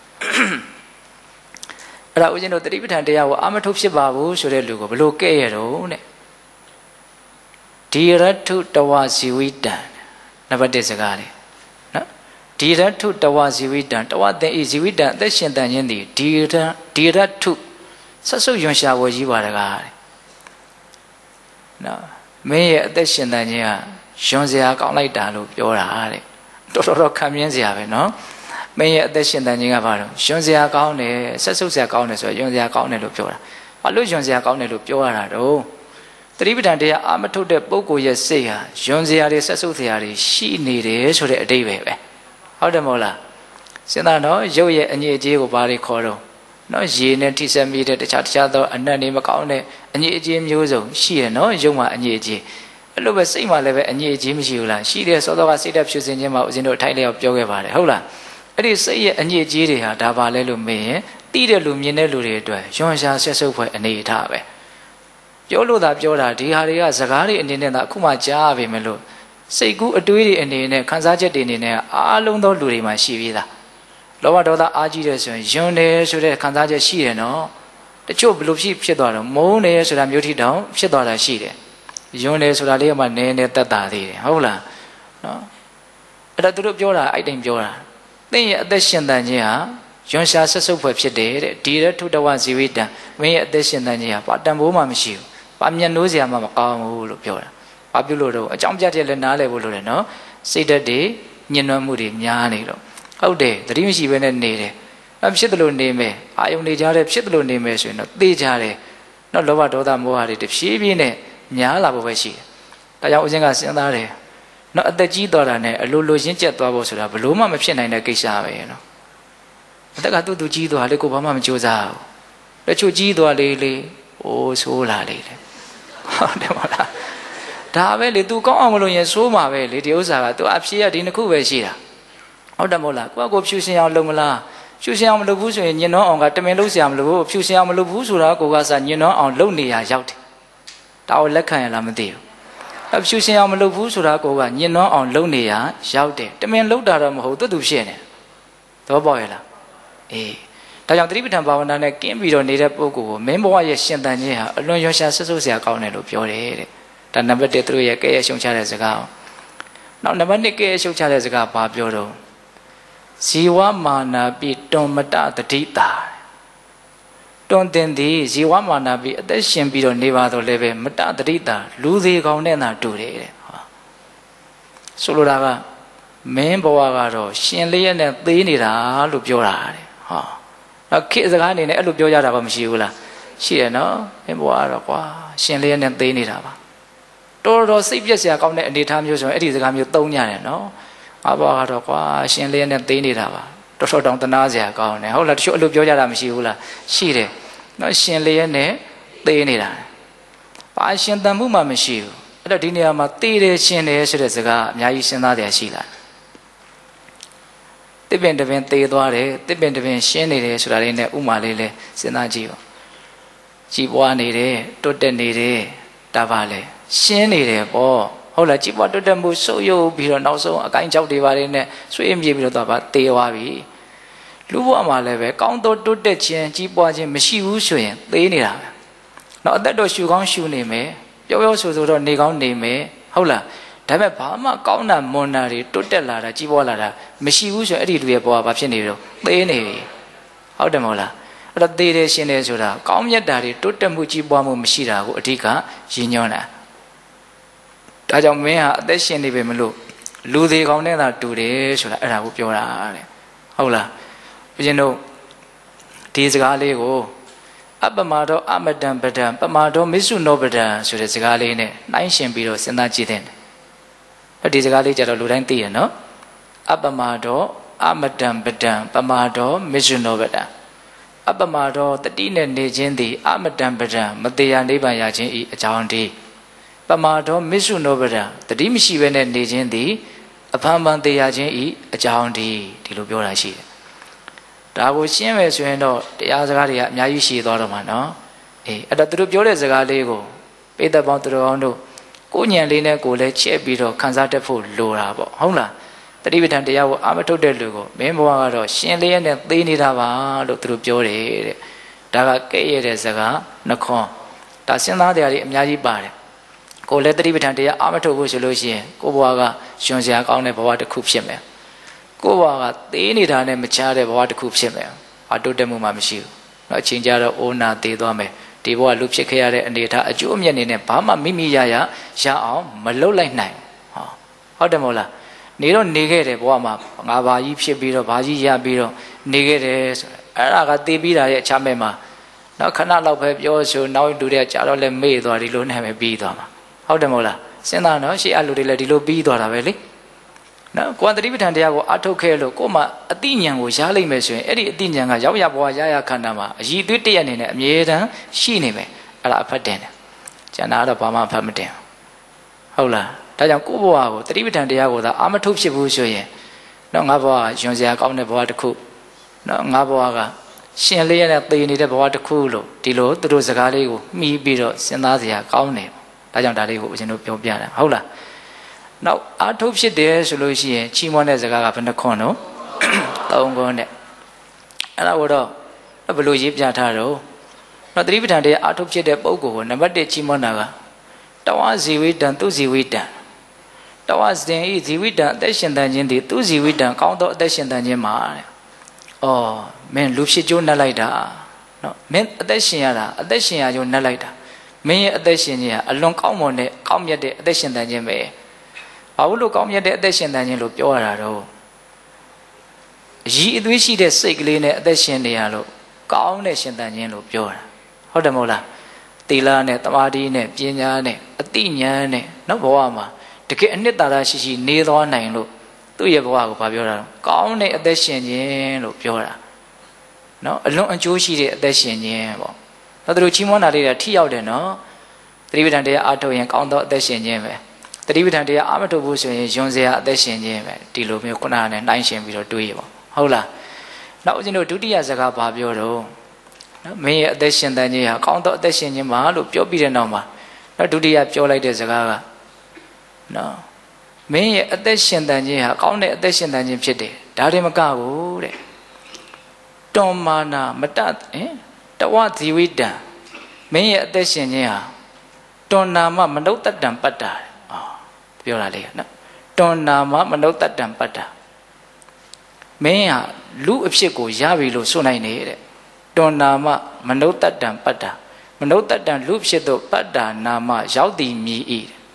အဲ့ဒါဦးဇင်းတို့တတိပဋ္ဌာန်တရားကိုအာမထုတ်ဖြစ်ပါဘူးဆိုတဲ့လူကိုဘလို့ကဲ့ရတော့တဲ့ဒီရထုတဝဇီဝိတံနံပါတ်တစ်စကားလေးနော်ဒီရထုတဝဇီဝိတံတဝသင်ဤဇီဝိတံအသက်ရှင်တန်ခြင်းသည်ဒီရဒီရထုဆက်စုပ်ယွန်ရှာဝယ်ကြီးပါတကားတဲ့နော်မင်းရဲ့အသက်ရှင်တန်ခြင်းကယွန်စရာကောင်းလိုက်တာလို့ပြောတာတဲ့တော်တော်တော်ခံမြင်စရာပဲနော်မင်းရဲ့အသက်ရှင်တန်ခြင်းကဘာလို့ယွန်စရာကောင်းတယ်ဆက်စုပ်စရာကောင်းတယ်ဆိုတော့ယွန်စရာကောင်းတယ်လို့ပြောတာဘာလို့ယွန်စရာကောင်းတယ်လို့ပြောရတာတော့တတိပဋ္ဌာန်တရားအာမထုတ်တဲ့ပုဂ္ဂိုလ်ရဲ့စိတ်ဟာယွန်စရာတွေဆက်စုပ်စရာတွေရှိနေတယ်ဆိုတဲ့အဓိပ္ပာယ်ပဲဟုတ်တယ်မဟုတ်လားစဉ်းစားတော့ရုပ်ရဲ့အညစ်အကြေးကိုဘာတွေခေါ်တော့နော်ရေနဲ့ထိစပ်မိတဲ့တခြားတခြားသောအနတ်တွေမကောင်းတဲ့အညစ်အကြေးမျိုးစုံရှိရနော်ရုပ်မှာအညစ်အကြေးအဲ့လိုပဲစိတ်မှာလည်းပဲအညစ်အကြေးမရှိဘူးလားရှိတယ်စောစောကစိတ်ဓာတ်ဖြူစင်ခြင်းမှာဦးဇင်းတို့အထိုက်လျောက်ပြောခဲ့ပါတယ်ဟုတ်လားအဲ့ဒီစိတ်ရဲ့အညစ်အကြေးတွေဟာဒါပါလဲလို့မေးရင်တိတဲ့လူမြင်တဲ့လူတွေအတွက်ယွန်ရှာဆက်စုပ်ဖွယ်အနေအထားပဲပြောလို့သာပြောတာဒီဟာတွေကစကားတွေအနေနဲ့သာအခုမှကြားရပေမဲ့လို့စိတ်ကူးအတွေးတွေအနေနဲ့ခံစားချက်တွေအနေနဲ့အားလုံးသောလူတွေမှာရှိပြီးသားလောဘဒေါသအားကြီးတယ်ဆိုရင်ယွန်းတယ်ဆိုတဲ့ခံစားချက်ရှိတယ်နော်တချို့ဘလို့ဖြစ်ဖြစ်သွားတော့မုန်းတယ်ဆိုတာမျိုးထိတောင်ဖြစ်သွားတာရှိတယ်ယွန်းတယ်ဆိုတာလေးကမှနည်းနည်းတက်တာသေးတယ်ဟုတ်လားနော်အဲ့ဒါသူတို့ပြောတာအဲ့တိုင်ပြောတာသင်ရဲ့အသက်ရှင်တန်ခြင်းဟာယွန်းရှာဆက်စုပ်ဖွယ်ဖြစ်တယ်တဲ့ဒီရထုတဝဇီဝိတံမင်းရဲ့အသက်ရှင်တန်ခြင်းဟာပါတန်ဖိုးမှမရှိဘူးပါမျက်နှိုးစရာမှမကောင်းဘူးလို့ပြောတာဘာပြုလို့တော့အကြောင်းပြချက်လည်းနားလည်ဖို့လိုတယ်နော်စိတ်ဓာတ်တွေညှဉ်းနှွမ်းမှုတွေများနေတော့ဟုတ်တယ်သတိမရှိဘဲနဲ့နေတယ်အဖြစ်တယ်လို့နေမယ်အာယုန်နေကြတယ်ဖြစ်တယ်လို့နေမယ်ဆိုရင်တော့သိကြတယ်နော်လောဘဒေါသမောဟတွေတဖြည်းဖြည်းနဲ့များလာဖို့ပဲရှိတယ်ဒါကြောင့်ဦးဇင်းကစဉ်းစားတယ်နော်အသက်ကြီးသွားတာနဲ့အလိုလိုရင့်ကျက်သွားဖို့ဆိုတာဘလို့မှမဖြစ်နိုင်တဲ့ကိစ္စပဲနော်အသက်ကတူတူကြီးသွားလေကိုဘာမှမကြိုးစားဘူးတချို့ကြီးသွားလေလေအိုးဆိုးလာလေလေဟုတ်တယ်မလားဒါပဲလေ तू ကောင်းအောင်မလို့ရင်ဆိုးမှာပဲလေဒီဥစ္စာက तू အဖြစ်ရဒီနှစ်ခုပဲရှိတာဟုတ်တယ်မဟုတ်လားကိုယ့်ကိုဖြူစင်အောင်လုပ်မလားဖြူစင်အောင်မလုပ်ဘူးဆိုရင်ညင်နှောအောင်ကတမင်လုပ်စရာမလိုဘူးဖြူစင်အောင်မလုပ်ဘူးဆိုတာကိုကစားညင်နှောအောင်လုပ်နေရရောက်တယ်ဒါကိုလက်ခံရလားမသိဘူးအဖြူစင်အောင်မလုပ်ဘူးဆိုတာကိုကညင်နှောအောင်လုပ်နေရရောက်တယ်တမင်လုပ်တာတော့မဟုတ်သူ့သူဖြစ်နေသဘောပေါက်ရလားအေးဒါကြောင့်သတိပဋ္ဌာန်ဘာဝနာနဲ့ကင်းပြီးတော့နေတဲ့ပုဂ္ဂိုလ်ကိုမင်းဘဝရဲ့ရှင်သန်ခြင်းဟာအလွန်ရွှင်ရှားဆွတ်ဆုပ်စရာကောင်းတယ်လို့ပြောတယ်တဲ့ဒါနံပါတ်တစ်သူတို့ရဲ့ကဲ့ရဲ့ရှုံချတဲ့စကားနောက်နံပါတ်နှစ်ကဲ့ရဲ့ရှုံချတဲ့စကားဘာပြောတော့ဇီဝမာနာပိတွန်မတတတိတာတွန်တင်သည်ဇီဝမာနာပိအသက်ရှင်ပြီးတော့နေပါတော့လည်းပဲမတတတိတာလူသေးကောင်းနဲ့သာတူတယ်တဲ့ဟောဆိုလိုတာကမင်းဘဝကတော့ရှင်လေးရဲ့နဲ့သေးနေတာလို့ပြောတာတဲ့ဟာတော့ခေတ်စကားအနေနဲ့အဲ့လိုပြောကြတာကမရှိဘူးလားရှိတယ်နော်မင်းဘဝကတော့ကွာရှင်လေးရဲ့နဲ့သေးနေတာပါတော်တော်စိတ်ပြည့်စရာကောင်းတဲ့အနေအထားမျိုးဆိုရင်အဲ့ဒီစကားမျိုးသုံးကြတယ်နော်ငါဘဝကတော့ကွာရှင်လေးရဲ့နဲ့သေးနေတာပါတော်တော်တောင်တနာစရာကောင်းတယ်ဟုတ်လားတချို့အဲ့လိုပြောကြတာမရှိဘူးလားရှိတယ်နော်ရှင်လေးရဲ့နဲ့သေးနေတာဘာရှင်တန်မှုမှမရှိဘူးအဲ့တော့ဒီနေရာမှာသေးတယ်ရှင်တယ်ဆိုတဲ့စကားအများကြီးစဉ်းစားကြရရှိလားတစ်ပင်တစ်ပင်သေးသွားတယ်တစ်ပင်တစ်ပင်ရှင်းနေတယ်ဆိုတာလေးနဲ့ဥမာလေးလေးစဉ်းစားကြည့်ပါကြည်ပွားနေတယ်တွတ်တက်နေတယ်ဒါပါလေရှင်းနေတယ်ပေါ့ဟုတ်လားကြည်ပွားတွတ်တက်မှုဆုပ်ယုပ်ပြီးတော့နောက်ဆုံးအကိုင်းကြောက်တွေပါလေးနဲ့ဆွေးပြေးပြီးတော့သွားပါသေသွားပြီလူဘဝမှာလည်းပဲကောင်းသောတွတ်တက်ခြင်းကြည်ပွားခြင်းမရှိဘူးဆိုရင်သေနေတာပဲတော့အသက်တော့ရှူကောင်းရှူနေမယ်ပြောပြောဆိုဆိုတော့နေကောင်းနေမယ်ဟုတ်လားဒါပေမဲ့ဘာမှကောင်းတာမွန်တာတွေတွတ်တက်လာတာကြီးပွားလာတာမရှိဘူးဆိုရင်အဲ့ဒီလူရဲ့ဘဝဘာဖြစ်နေရောသေနေပြီဟုတ်တယ်မဟုတ်လားအဲ့တော့သေတယ်ရှင်တယ်ဆိုတာကောင်းမြတ်တာတွေတွတ်တက်မှုကြီးပွားမှုမရှိတာကိုအဓိကရည်ညွှန်းတာဒါကြောင့်မင်းဟာအသက်ရှင်နေပြီမလို့လူသေးကောင်းတဲ့သာတူတယ်ဆိုတာအဲ့ဒါကိုပြောတာတဲ့ဟုတ်လားဘုရင်တို့ဒီစကားလေးကိုအပမတော်အမတံပဒံပမာတော်မစ္ဆုနောပဒံဆိုတဲ့စကားလေးနဲ့နှိုင်းရှင်ပြီးတော့စဉ်းစားကြည့်တဲ့ဒီစကားလေးကြတော့လူတိုင်းသိရနော်အပမတော်အမတံပဒံပမာတော်မစ္ဆုနောပဒံအပမတော်တတိနဲ့နေခြင်းသည်အမတံပဒံမတရားနိဗ္ဗာန်ရခြင်းဤအကြောင်းတည်းပမာတော်မစ္ဆုနောပဒံတတိမရှိဘဲနဲ့နေခြင်းသည်အဖန်ဖန်တရားခြင်းဤအကြောင်းတည်းဒီလိုပြောတာရှိတယ်ဒါကိုရှင်းမယ်ဆိုရင်တော့တရားစကားတွေကအများကြီးရှိသွားတော့မှာနော်အေးအဲ့တော့သူတို့ပြောတဲ့စကားလေးကိုပိဿပေါင်းသူတော်ကောင်းတို့ကိုညံလေးနဲ့ကိုလည်းချက်ပြီးတော့ခန်းစားတတ်ဖို့လိုတာပေါ့ဟုတ်လားတတိပဋ္ဌာန်တရားကိုအာမထုတ်တဲ့လူကိုမင်းဘဝကတော့ရှင်လေးရဲ့နဲ့သိနေတာပါလို့သူတို့ပြောတယ်တဲ့ဒါကကဲ့ရဲ့တဲ့စကားနှခွန်းဒါစဉ်းစားတရားတွေအများကြီးပါတယ်ကိုလည်းတတိပဋ္ဌာန်တရားအာမထုတ်ဖို့ဆိုလို့ရှိရင်ကိုဘဝကရှင်စရာကောင်းတဲ့ဘဝတစ်ခုဖြစ်မယ်ကိုဘဝကသေးနေတာနဲ့မချားတဲ့ဘဝတစ်ခုဖြစ်မယ်ဘာတိုးတက်မှုမှမရှိဘူးเนาะအချိန်ကြတော့အိုးနာသေးသွားမယ်ဒီဘဝလူဖြစ်ခဲ့ရတဲ့အနေထားအကျိုးအမြတ်နေနဲ့ဘာမှမိမိရရရအောင်မလှုပ်လိုက်နိုင်ဟောဟုတ်တယ်မဟုတ်လားနေတော့နေခဲ့တယ်ဘဝမှာငါဘာကြီးဖြစ်ပြီးတော့ဘာကြီးရပြီးတော့နေခဲ့တယ်ဆိုအဲ့ဒါကသေပြီးတာရဲ့အခြားမဲ့မှာเนาะခဏလောက်ပဲပြောဆိုနောက်လူတွေကကြာတော့လဲမေ့သွားဒီလိုနဲ့ပဲပြီးသွားမှာဟုတ်တယ်မဟုတ်လားစဉ်းစားနော်ရှေ့အလူတွေလည်းဒီလိုပြီးသွားတာပဲလေနော်ကိုယ်တတိပဋ္ဌာန်တရားကိုအထုတ်ခဲ့လို့ကိုယ်မှအတိညာဏ်ကိုရလိုက်မယ်ဆိုရင်အဲ့ဒီအတိညာဏ်ကရောက်ရဘဝရရခန္ဓာမှာအည်သွေးတည့်ရနေတဲ့အမြဲတမ်းရှိနေမယ်အဲ့ဒါအဖတ်တင်တယ်ကျန်တာတော့ဘာမှအဖတ်မတင်ဟုတ်လားဒါကြောင့်ကိုယ့်ဘဝကိုတတိပဋ္ဌာန်တရားကိုသာအာမထုတ်ဖြစ်ဘူးဆိုရင်နော်ငါဘဝကယွန်စရာကောင်းတဲ့ဘဝတစ်ခုနော်ငါဘဝကရှင်လေးရတဲ့သေနေတဲ့ဘဝတစ်ခုလို့ဒီလိုသူတို့စကားလေးကိုမှီးပြီးတော့စဉ်းစားစရာကောင်းတယ်ဒါကြောင့်ဒါလေးကိုဦးဇင်းတို့ပြောပြတာဟုတ်လားနောက်အာထုတ်ဖြစ်တယ်ဆိုလို့ရှိရင်ချီးမွမ်းတဲ့စကားကဘယ်နှခွန်းတော့သုံးခွန်းနဲ့အဲ့ဒါကိုတော့ဘယ်လိုရေးပြထားတော့နော်သတိပဋ္ဌာန်တရားအာထုတ်ဖြစ်တဲ့ပုဂ္ဂိုလ်ကိုနံပါတ်တစ်ချီးမွမ်းတာကတဝဇီဝိတံသူဇီဝိတံတဝဇင်ဤဇီဝိတံအသက်ရှင်တန်ခြင်းသည်သူဇီဝိတံကောင်းသောအသက်ရှင်တန်ခြင်းမှာတဲ့ဩမင်းလူဖြစ်ကျိုးနှက်လိုက်တာနော်မင်းအသက်ရှင်ရတာအသက်ရှင်ရကျိုးနှက်လိုက်တာမင်းရဲ့အသက်ရှင်ခြင်းကအလွန်ကောင်းမွန်တဲ့ကောင်းမြတ်တဲ့အသက်ရှင်တန်ခြင်းပဲဘာလို့ကောင်းမြတ်တဲ့အသက်ရှင်တန်ခြင်းလို့ပြောရတာတော့အည်အသွေးရှိတဲ့စိတ်ကလေးနဲ့အသက်ရှင်နေရလို့ကောင်းတဲ့ရှင်တန်ခြင်းလို့ပြောတာဟုတ်တယ်မဟုတ်လားသီလနဲ့သမာဓိနဲ့ပညာနဲ့အသိဉာဏ်နဲ့နောက်ဘဝမှာတကယ်အနှစ်သာရရှိရှိနေသွားနိုင်လို့သူ့ရဲ့ဘဝကိုဘာပြောတာလဲကောင်းတဲ့အသက်ရှင်ခြင်းလို့ပြောတာနော်အလွန်အကျိုးရှိတဲ့အသက်ရှင်ခြင်းပေါ့နောက်သူတို့ချီးမွမ်းတာလေးကထိရောက်တယ်နော်သတိပဋ္ဌာန်တရားအားထုတ်ရင်ကောင်းသောအသက်ရှင်ခြင်းပဲတတိပဋ္ဌာန်တရားအားမထုတ်ဘူးဆိုရင်ယွန်စရာအသက်ရှင်ခြင်းပဲဒီလိုမျိုးခုနကနဲ့နှိုင်းရှင်ပြီးတော့တွေးရပါဟုတ်လားနောက်ဦးဇင်းတို့ဒုတိယစကားဘာပြောတော့နော်မင်းရဲ့အသက်ရှင်တန်ခြင်းဟာကောင်းသောအသက်ရှင်ခြင်းပါလို့ပြောပြီးတဲ့နောက်မှာနောက်ဒုတိယပြောလိုက်တဲ့စကားကနော်မင်းရဲ့အသက်ရှင်တန်ခြင်းဟာကောင်းတဲ့အသက်ရှင်တန်ခြင်းဖြစ်တယ်ဒါတွေမကဘူးတဲ့တွန်မာနာမတတ်ဟင်တဝဇီဝိတံမင်းရဲ့အသက်ရှင်ခြင်းဟာတွန်နာမမနုဿတ္တံပတ္တာအော်ပြောတာလေနော်တွန်နာမမနုဿတ္တံပတ္တာမင်းဟာလူအဖြစ်ကိုရပြီလို့ဆိုနိုင်နေတဲ့တွန်နာမမနုဿတ္တံပတ္တာမနုဿတ္တံလူဖြစ်သောပတ္တာနာမရောက်သည်မြည်၏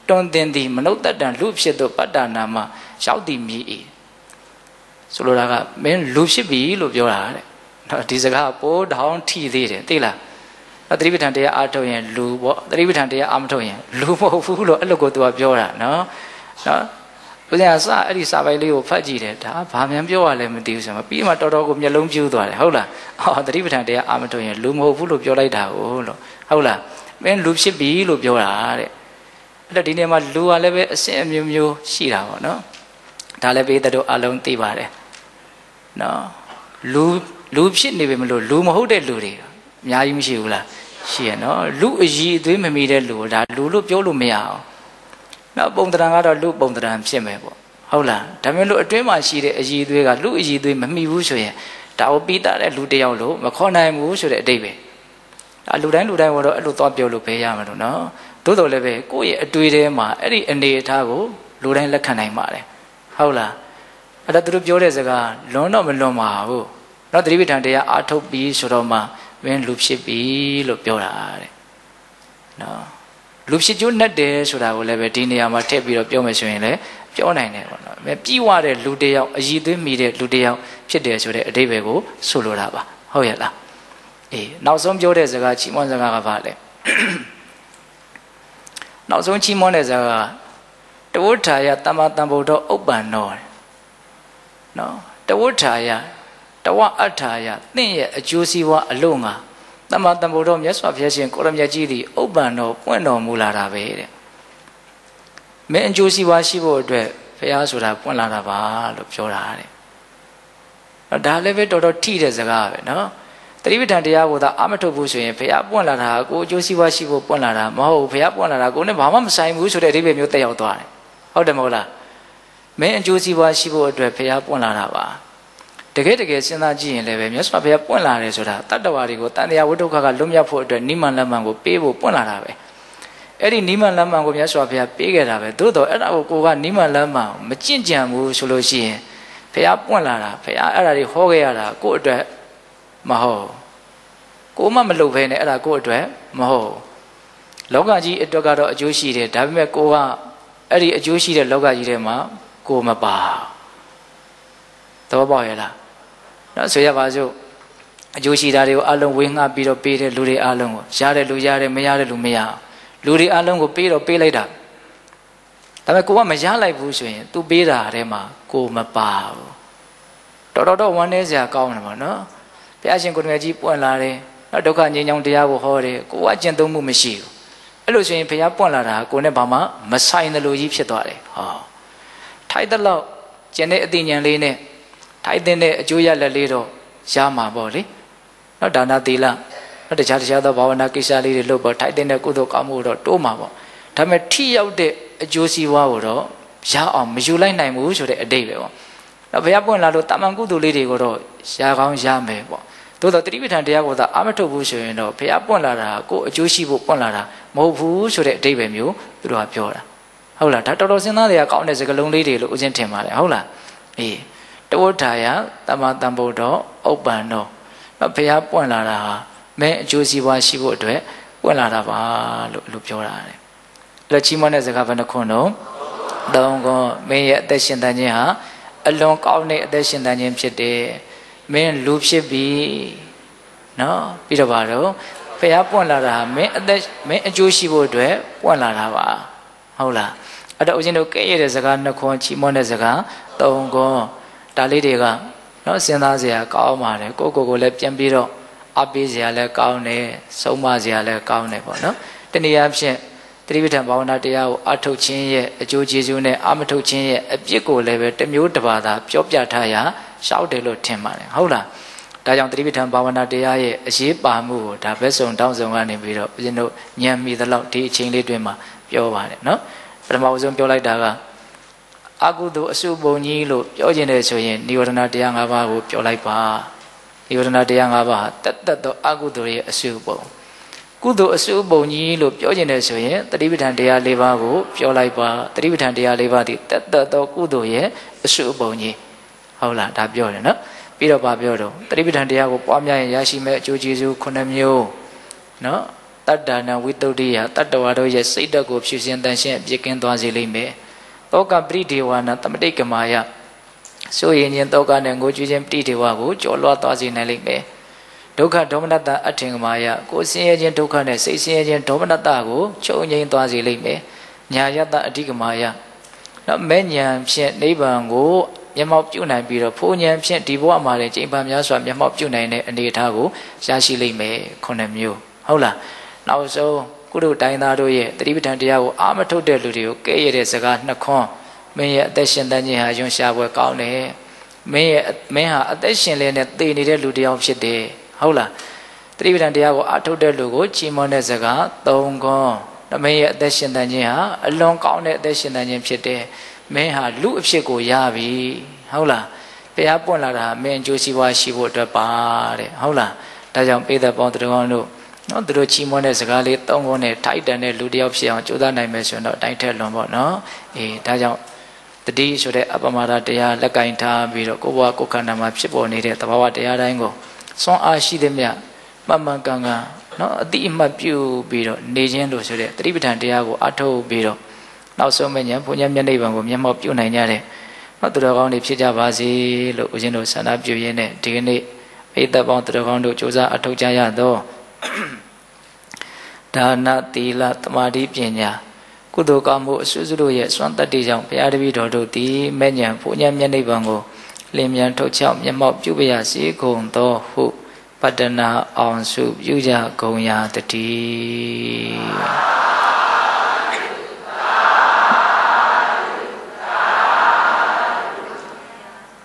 တွန်တင်သည်မနုဿတံလူဖြစ်သောပတ္တနာမှာရောက်သည်မြည်၏ဆိုလိုတာကမင်းလူဖြစ်ပြီလို့ပြောတာတဲ့ဒီစကားပိုးတောင်းထီသေးတယ်သိလားသတိပဋ္ဌာန်တရားအားထုတ်ရင်လူပေါ့သတိပဋ္ဌာန်တရားအားမထုတ်ရင်လူမဟုတ်ဘူးလို့အဲ့လိုကိုသူကပြောတာနော်နော်ဦးဇင်းကစအဲ့ဒီစာပိုက်လေးကိုဖတ်ကြည့်တယ်ဒါဘာမှပြောရလဲမသိဘူးဆိုမှပြီးမှတော်တော်ကိုမျက်လုံးပြူးသွားတယ်ဟုတ်လားဟောသတိပဋ္ဌာန်တရားအားမထုတ်ရင်လူမဟုတ်ဘူးလို့ပြောလိုက်တာဟုတ်လို့ဟုတ်လားမင်းလူဖြစ်ပြီလို့ပြောတာတဲ့အဲ့တော့ဒီနေ့မှာလူကလည်းပဲအစဉ်အမျိုးမျိုးရှိတာပေါ့နော်ဒါလည်းပဲတို့အလုံးသိပါတယ်နော်လူလူဖြစ်နေပြီမလို့လူမဟုတ်တဲ့လူတွေအများကြီးမရှိဘူးလားရှိရနော်လူအည်အသွေးမမီတဲ့လူဒါလူလို့ပြောလို့မရအောင်နော်ပုံတရံကတော့လူပုံတရံဖြစ်မယ်ပေါ့ဟုတ်လားဒါမျိုးလို့အတွင်းမှာရှိတဲ့အည်အသွေးကလူအည်အသွေးမမီဘူးဆိုရင်ဒါကိုပြီးတာတဲ့လူတယောက်လို့မခေါ်နိုင်ဘူးဆိုတဲ့အတိတ်ပဲဒါလူတိုင်းလူတိုင်းကတော့အဲ့လိုသွားပြောလို့ပဲရမှာလို့နော်သို့တော်လည်းပဲကိုယ့်ရဲ့အတွေ့အထဲမှာအဲ့ဒီအနေအထားကိုလူတိုင်းလက်ခံနိုင်ပါတယ်ဟုတ်လားအဲ့ဒါသူတို့ပြောတဲ့စကားလွန်တော့မလွန်ပါဘူးနော်သတိပဋ္ဌာန်တရားအားထုတ်ပြီးဆိုတော့မှမင်းလူဖြစ်ပြီလို့ပြောတာတဲ့နော်လူဖြစ်ကျိုးနဲ့တယ်ဆိုတာကိုလည်းပဲဒီနေရာမှာထည့်ပြီးတော့ပြောမယ်ဆိုရင်လည်းပြောနိုင်တယ်ပေါ့နော်ပြီးွားတဲ့လူတယောက်အည်သွေးမိတဲ့လူတယောက်ဖြစ်တယ်ဆိုတဲ့အဓိပ္ပာယ်ကိုဆိုလိုတာပါဟုတ်ရဲ့လားအေးနောက်ဆုံးပြောတဲ့စကားချီးမွမ်းစကားကဘာလဲနောက်ဆုံးချီးမွမ်းတဲ့စကားတဝဋ္ဌာယတမ္မာတံဗုဒ္ဓဥပ္ပန္နောနော်တဝဋ္ဌာယတဝအဋ္ဌာယသင်ရဲ့အကျိုးစီးပွားအလို့ငါတမ္မာတံဗုဒ္ဓမြတ်စွာဘုရားရှင်ကိုရမြတ်ကြီးသည်ဥပ္ပန္နောပွင့်တော်မူလာတာပဲတဲ့မင်းအကျိုးစီးပွားရှိဖို့အတွက်ဘုရားဆိုတာပွင့်လာတာပါလို့ပြောတာတဲ့ဒါလည်းပဲတော်တော်ထိတဲ့စကားပဲနော်သတိပဋ္ဌာန်တရားကိုသာအာမထုတ်ဘူးဆိုရင်ဘုရားပွင့်လာတာကိုအကျိုးစီးပွားရှိဖို့ပွင့်လာတာမဟုတ်ဘူးဘုရားပွင့်လာတာကိုနဲ့ဘာမှမဆိုင်ဘူးဆိုတဲ့အဓိပ္ပာယ်မျိုးတက်ရောက်သွားတယ်ဟုတ်တယ်မဟုတ်လားမင်းအကျိုးစီးပွားရှိဖို့အတွက်ဘုရားပွင့်လာတာပါတကယ်တကယ်စဉ်းစားကြည့်ရင်လည်းပဲမြတ်စွာဘုရားပွင့်လာတယ်ဆိုတာတတ္တဝါတွေကိုတန်တရားဝိဒုက္ခကလွတ်မြောက်ဖို့အတွက်နိမန်လက်မှန်ကိုပေးဖို့ပွင့်လာတာပဲအဲ့ဒီနိမန်လက်မှန်ကိုမြတ်စွာဘုရားပေးခဲ့တာပဲသို့တော့အဲ့ဒါကိုကိုကနိမန်လက်မှန်မကြင့်ကြံဘူးဆိုလို့ရှိရင်ဘုရားပွင့်လာတာဘုရားအဲ့ဒါတွေဟောခဲ့ရတာကိုယ့်အတွက်မဟုတ်ကိုမှမလုပ်ဘဲနဲ့အဲ့ဒါကိုယ့်အတွက်မဟုတ်လောကကြီးအတွက်ကတော့အကျိုးရှိတယ်ဒါပေမဲ့ကိုကအဲ့ဒီအကျိုးရှိတဲ့လောကကြီးထဲမှာကိုမပါသဘောပေါက်ရဲ့လားနော်ဆိုရပါစို့အကျိုးရှိတာတွေကိုအလုံးဝေငှပြီးတော့ပေးတဲ့လူတွေအလုံးကိုရတဲ့လူရတယ်မရတဲ့လူမရလူတွေအလုံးကိုပေးတော့ပေးလိုက်တာဒါပေမဲ့ကိုကမရလိုက်ဘူးဆိုရင် तू ပေးတာထဲမှာကိုမပါဘူးတော်တော်တော့ဝမ်းနည်းစရာကောင်းတယ်ပေါ့နော်ဘုရားရှင်ကိုယ်တော်ကြီးပွင့်လာတယ်နော်ဒုက္ခငြိမ်းချမ်းတရားကိုဟောတယ်ကိုကကျင့်သုံးမှုမရှိဘူးအဲ့လိုဆိုရင်ဘုရားပွင့်လာတာကိုနဲ့ဘာမှမဆိုင်တယ်လို့ကြီးဖြစ်သွားတယ်ဟောထိုက်တဲ့လောက်ကျင့်တဲ့အသိဉာဏ်လေးနဲ့ထိုက်တဲ့အကျိုးရလက်လေးတော့ရမှာပေါ့လေနော်ဒါနသီလနော်တခြားတခြားသောဘာဝနာကိစ္စလေးတွေလုပ်ပေါ့ထိုက်တဲ့ကုသိုလ်ကောင်းမှုတော့တိုးမှာပေါ့ဒါပေမဲ့ထိရောက်တဲ့အကျိုးစီးပွားကိုတော့ရအောင်မယူလိုက်နိုင်ဘူးဆိုတဲ့အတိတ်ပဲပေါ့နော်ဘုရားပွင့်လာလို့တာမန်ကုသိုလ်လေးတွေကိုတော့ရကောင်းရမယ်ပေါ့သို့တော့တတိပဋ္ဌာန်တရားကိုသာအာမထုတ်ဘူးဆိုရင်တော့ဘုရားပွင့်လာတာကိုအကျိုးရှိဖို့ပွင့်လာတာမဟုတ်ဘူးဆိုတဲ့အတိတ်ပဲမျိုးသူတို့ကပြောတာဟုတ်လားဒါတော်တော်စဉ်းစားရကောင်းတဲ့စကားလုံးလေးတွေလို့ဦးဇင်းထင်ပါတယ်ဟုတ်လားအေးတဝဋ္ဌာယတမ္မာတံဗုဒ္ဓဥပ္ပန္နောနော်ဘုရားပွင့်လာတာဟာမင်းအကျိုးစီးပွားရှိဖို့အတွက်ပွင့်လာတာပါလို့လို့ပြောတာတယ်အဲ့တော့ချီးမွမ်းတဲ့စကားဘယ်နှခုတော့သုံးခုမင်းရဲ့အသက်ရှင်တန်ခြင်းဟာအလွန်ကောင်းတဲ့အသက်ရှင်တန်ခြင်းဖြစ်တယ်မင်းလူဖြစ်ပြီနော်ပြီးတော့ပါတော့ဘုရားပွင့်လာတာဟာမင်းအသက်မင်းအကျိုးရှိဖို့အတွက်ပွင့်လာတာပါဟုတ်လားအဲ့တော့ဦးဇင်းတို့ကဲ့ရဲ့တဲ့စကားနှစ်ခုချီးမွမ်းတဲ့စကားသုံးခုဒါလေးတွေကနော်စဉ်းစားစရာကောင်းပါတယ်ကိုကိုကိုလည်းပြန်ပြီးတော့အပေးစရာလည်းကောင်းတယ်ဆုံးမစရာလည်းကောင်းတယ်ပေါ့နော်တနည်းအားဖြင့်သတိပဋ္ဌာန်ဘာဝနာတရားကိုအထုတ်ခြင်းရဲ့အကျိုးကျေးဇူးနဲ့အမထုတ်ခြင်းရဲ့အပြစ်ကိုလည်းပဲတစ်မျိုးတစ်ပါးသာပြောပြထားရရှောက်တယ်လို့ထင်ပါတယ်ဟုတ်လားဒါကြောင့်သတိပဋ္ဌာန်ဘာဝနာတရားရဲ့အရေးပါမှုကိုဒါဘက်ဆုံးတောင်းဆုံးကနေပြီးတော့ဦးဇင်းတို့ဉာဏ်မိသလောက်ဒီအချိန်လေးတွင်မှာပြောပါတယ်နော်ပထမဦးဆုံးပြောလိုက်တာကအကုသိုလ်အစုပုံကြီးလို့ပြောခြင်းတယ်ဆိုရင်និဝရဏတရား၅ပါးကိုပြောလိုက်ပါនិဝရဏတရား၅ပါးတတ်တတ်သောအကုသိုလ်ရဲ့အစုပုံကုသိုလ်အစုပုံကြီးလို့ပြောခြင်းတယ်ဆိုရင်တတိပဋ္ဌာန်တရား၄ပါးကိုပြောလိုက်ပါတတိပဋ္ဌာန်တရား၄ပါးဒီတတ်တတ်သောကုသိုလ်ရဲ့အစုပုံကြီးဟုတ်လားဒါပြောတယ်နော်ပြီးတော့ဗာပြောတော့တတိပဋ္ဌာန်တရားကိုပွားများရင်ရရှိမဲ့အကျိုးကျေးဇူးခုနှစ်မျိုးနော်တတ္တနာဝိတ္တုဒိယတတ္တဝါတို့ရဲ့စိတ်ဓာတ်ကိုဖြူစင်တန်ရှင်းပြည့်ကင်းသွားစေလိမ့်မယ်တောကပရိဒေဝနာတမတိကမာယဆိုရင်ချင်းတောကနဲ့ငိုကြွေးခြင်းပရိဒေဝကိုကျော်လွှားသွားစေနိုင်လိမ့်မယ်ဒုက္ခဒေါမနတအထင်ကမာယကိုဆင်းရဲခြင်းဒုက္ခနဲ့စိတ်ဆင်းရဲခြင်းဒေါမနတကိုချုပ်ငြိမ်းသွားစေလိမ့်မယ်ညာယတအဓိကမာယနော်မဲ့ဉာဏ်ဖြင့်နိဗ္ဗာန်ကိုမျက်မှောက်ပြုနိုင်ပြီးတော့ဖိုးဉာဏ်ဖြင့်ဒီဘဝမှာလည်းကျင့်ပါများစွာမျက်မှောက်ပြုနိုင်တဲ့အနေအထားကိုရရှိလိမ့်မယ်ခုနှစ်မျိုးဟုတ်လားနောက်ဆုံးကုတို့တိုင်းသားတို့ရဲ့တတိပဋ္ဌာန်တရားကိုအာမထုတ်တဲ့လူတွေကိုကဲ့ရဲ့တဲ့စကားနှစ်ခွန်းမင်းရဲ့အသက်ရှင်တတ်ခြင်းဟာယွန်းရှားပွဲကောင်းတယ်မင်းရဲ့မင်းဟာအသက်ရှင်လဲနဲ့သေနေတဲ့လူတစ်ယောက်ဖြစ်တယ်ဟုတ်လားတတိပဋ္ဌာန်တရားကိုအာထုတ်တဲ့လူကိုချီးမွမ်းတဲ့စကားသုံးခွန်းမင်းရဲ့အသက်ရှင်တတ်ခြင်းဟာအလွန်ကောင်းတဲ့အသက်ရှင်တတ်ခြင်းဖြစ်တယ်မင်းဟာလူအဖြစ်ကိုရပြီဟုတ်လားဘုရားပွင့်လာတာမင်းအကျိုးစီးပွားရှိဖို့အတွက်ပါတဲ့ဟုတ်လားဒါကြောင့်ပိဿပေါင်းတော်ကောင်းတို့နော်သူတို့ချီးမွမ်းတဲ့စကားလေးသုံးခုနဲ့ထိုက်တန်တဲ့လူတစ်ယောက်ဖြစ်အောင်ကြိုးစားနိုင်မယ်ဆိုရင်တော့အတိုင်းထက်လွန်ပေါ့နော်အေးဒါကြောင့်တတိဆိုတဲ့အပမဒတရားလက်ကင်ထားပြီးတော့ကိုယ်ဘဝကိုယ်ခန္ဓာမှာဖြစ်ပေါ်နေတဲ့သဘာဝတရားတိုင်းကိုစွမ်းအားရှိသမျှမှန်မှန်ကန်ကန်နော်အတိအမှတ်ပြုပြီးတော့နေခြင်းလို့ဆိုတဲ့တတိပဋ္ဌာန်တရားကိုအထောက်ပြီးတော့နောက်ဆုံးမဉ္ဇဉ်ဘုရားမျက်နှိပ်ပံကိုမျက်မှောက်ပြုနိုင်ကြတဲ့နော်သူတော်ကောင်းတွေဖြစ်ကြပါစေလို့ဦးဇင်းတို့ဆန္ဒပြုရင်းနဲ့ဒီကနေ့ပိဿပေါင်းသူတော်ကောင်းတို့ကြိုးစားအထောက်ကြရတော့ဒါနသီလသမာဓိပညာကုသိုလ်ကောင်းမှုအစွတ်စွတ်တို့ရဲ့စွမ်းတတ္တိကြောင့်ဘုရားတပည့်တော်တို့သည်မဲ့ဉဏ်ဘုရားမျက်နှိပ်ပံကိုလင်းမြန်ထုတ်ချောက်မျက်မှောက်ပြုပါရစေကုန်သောဟုပတ္တနာအောင်စုပြုကြကုန်ရာတည်း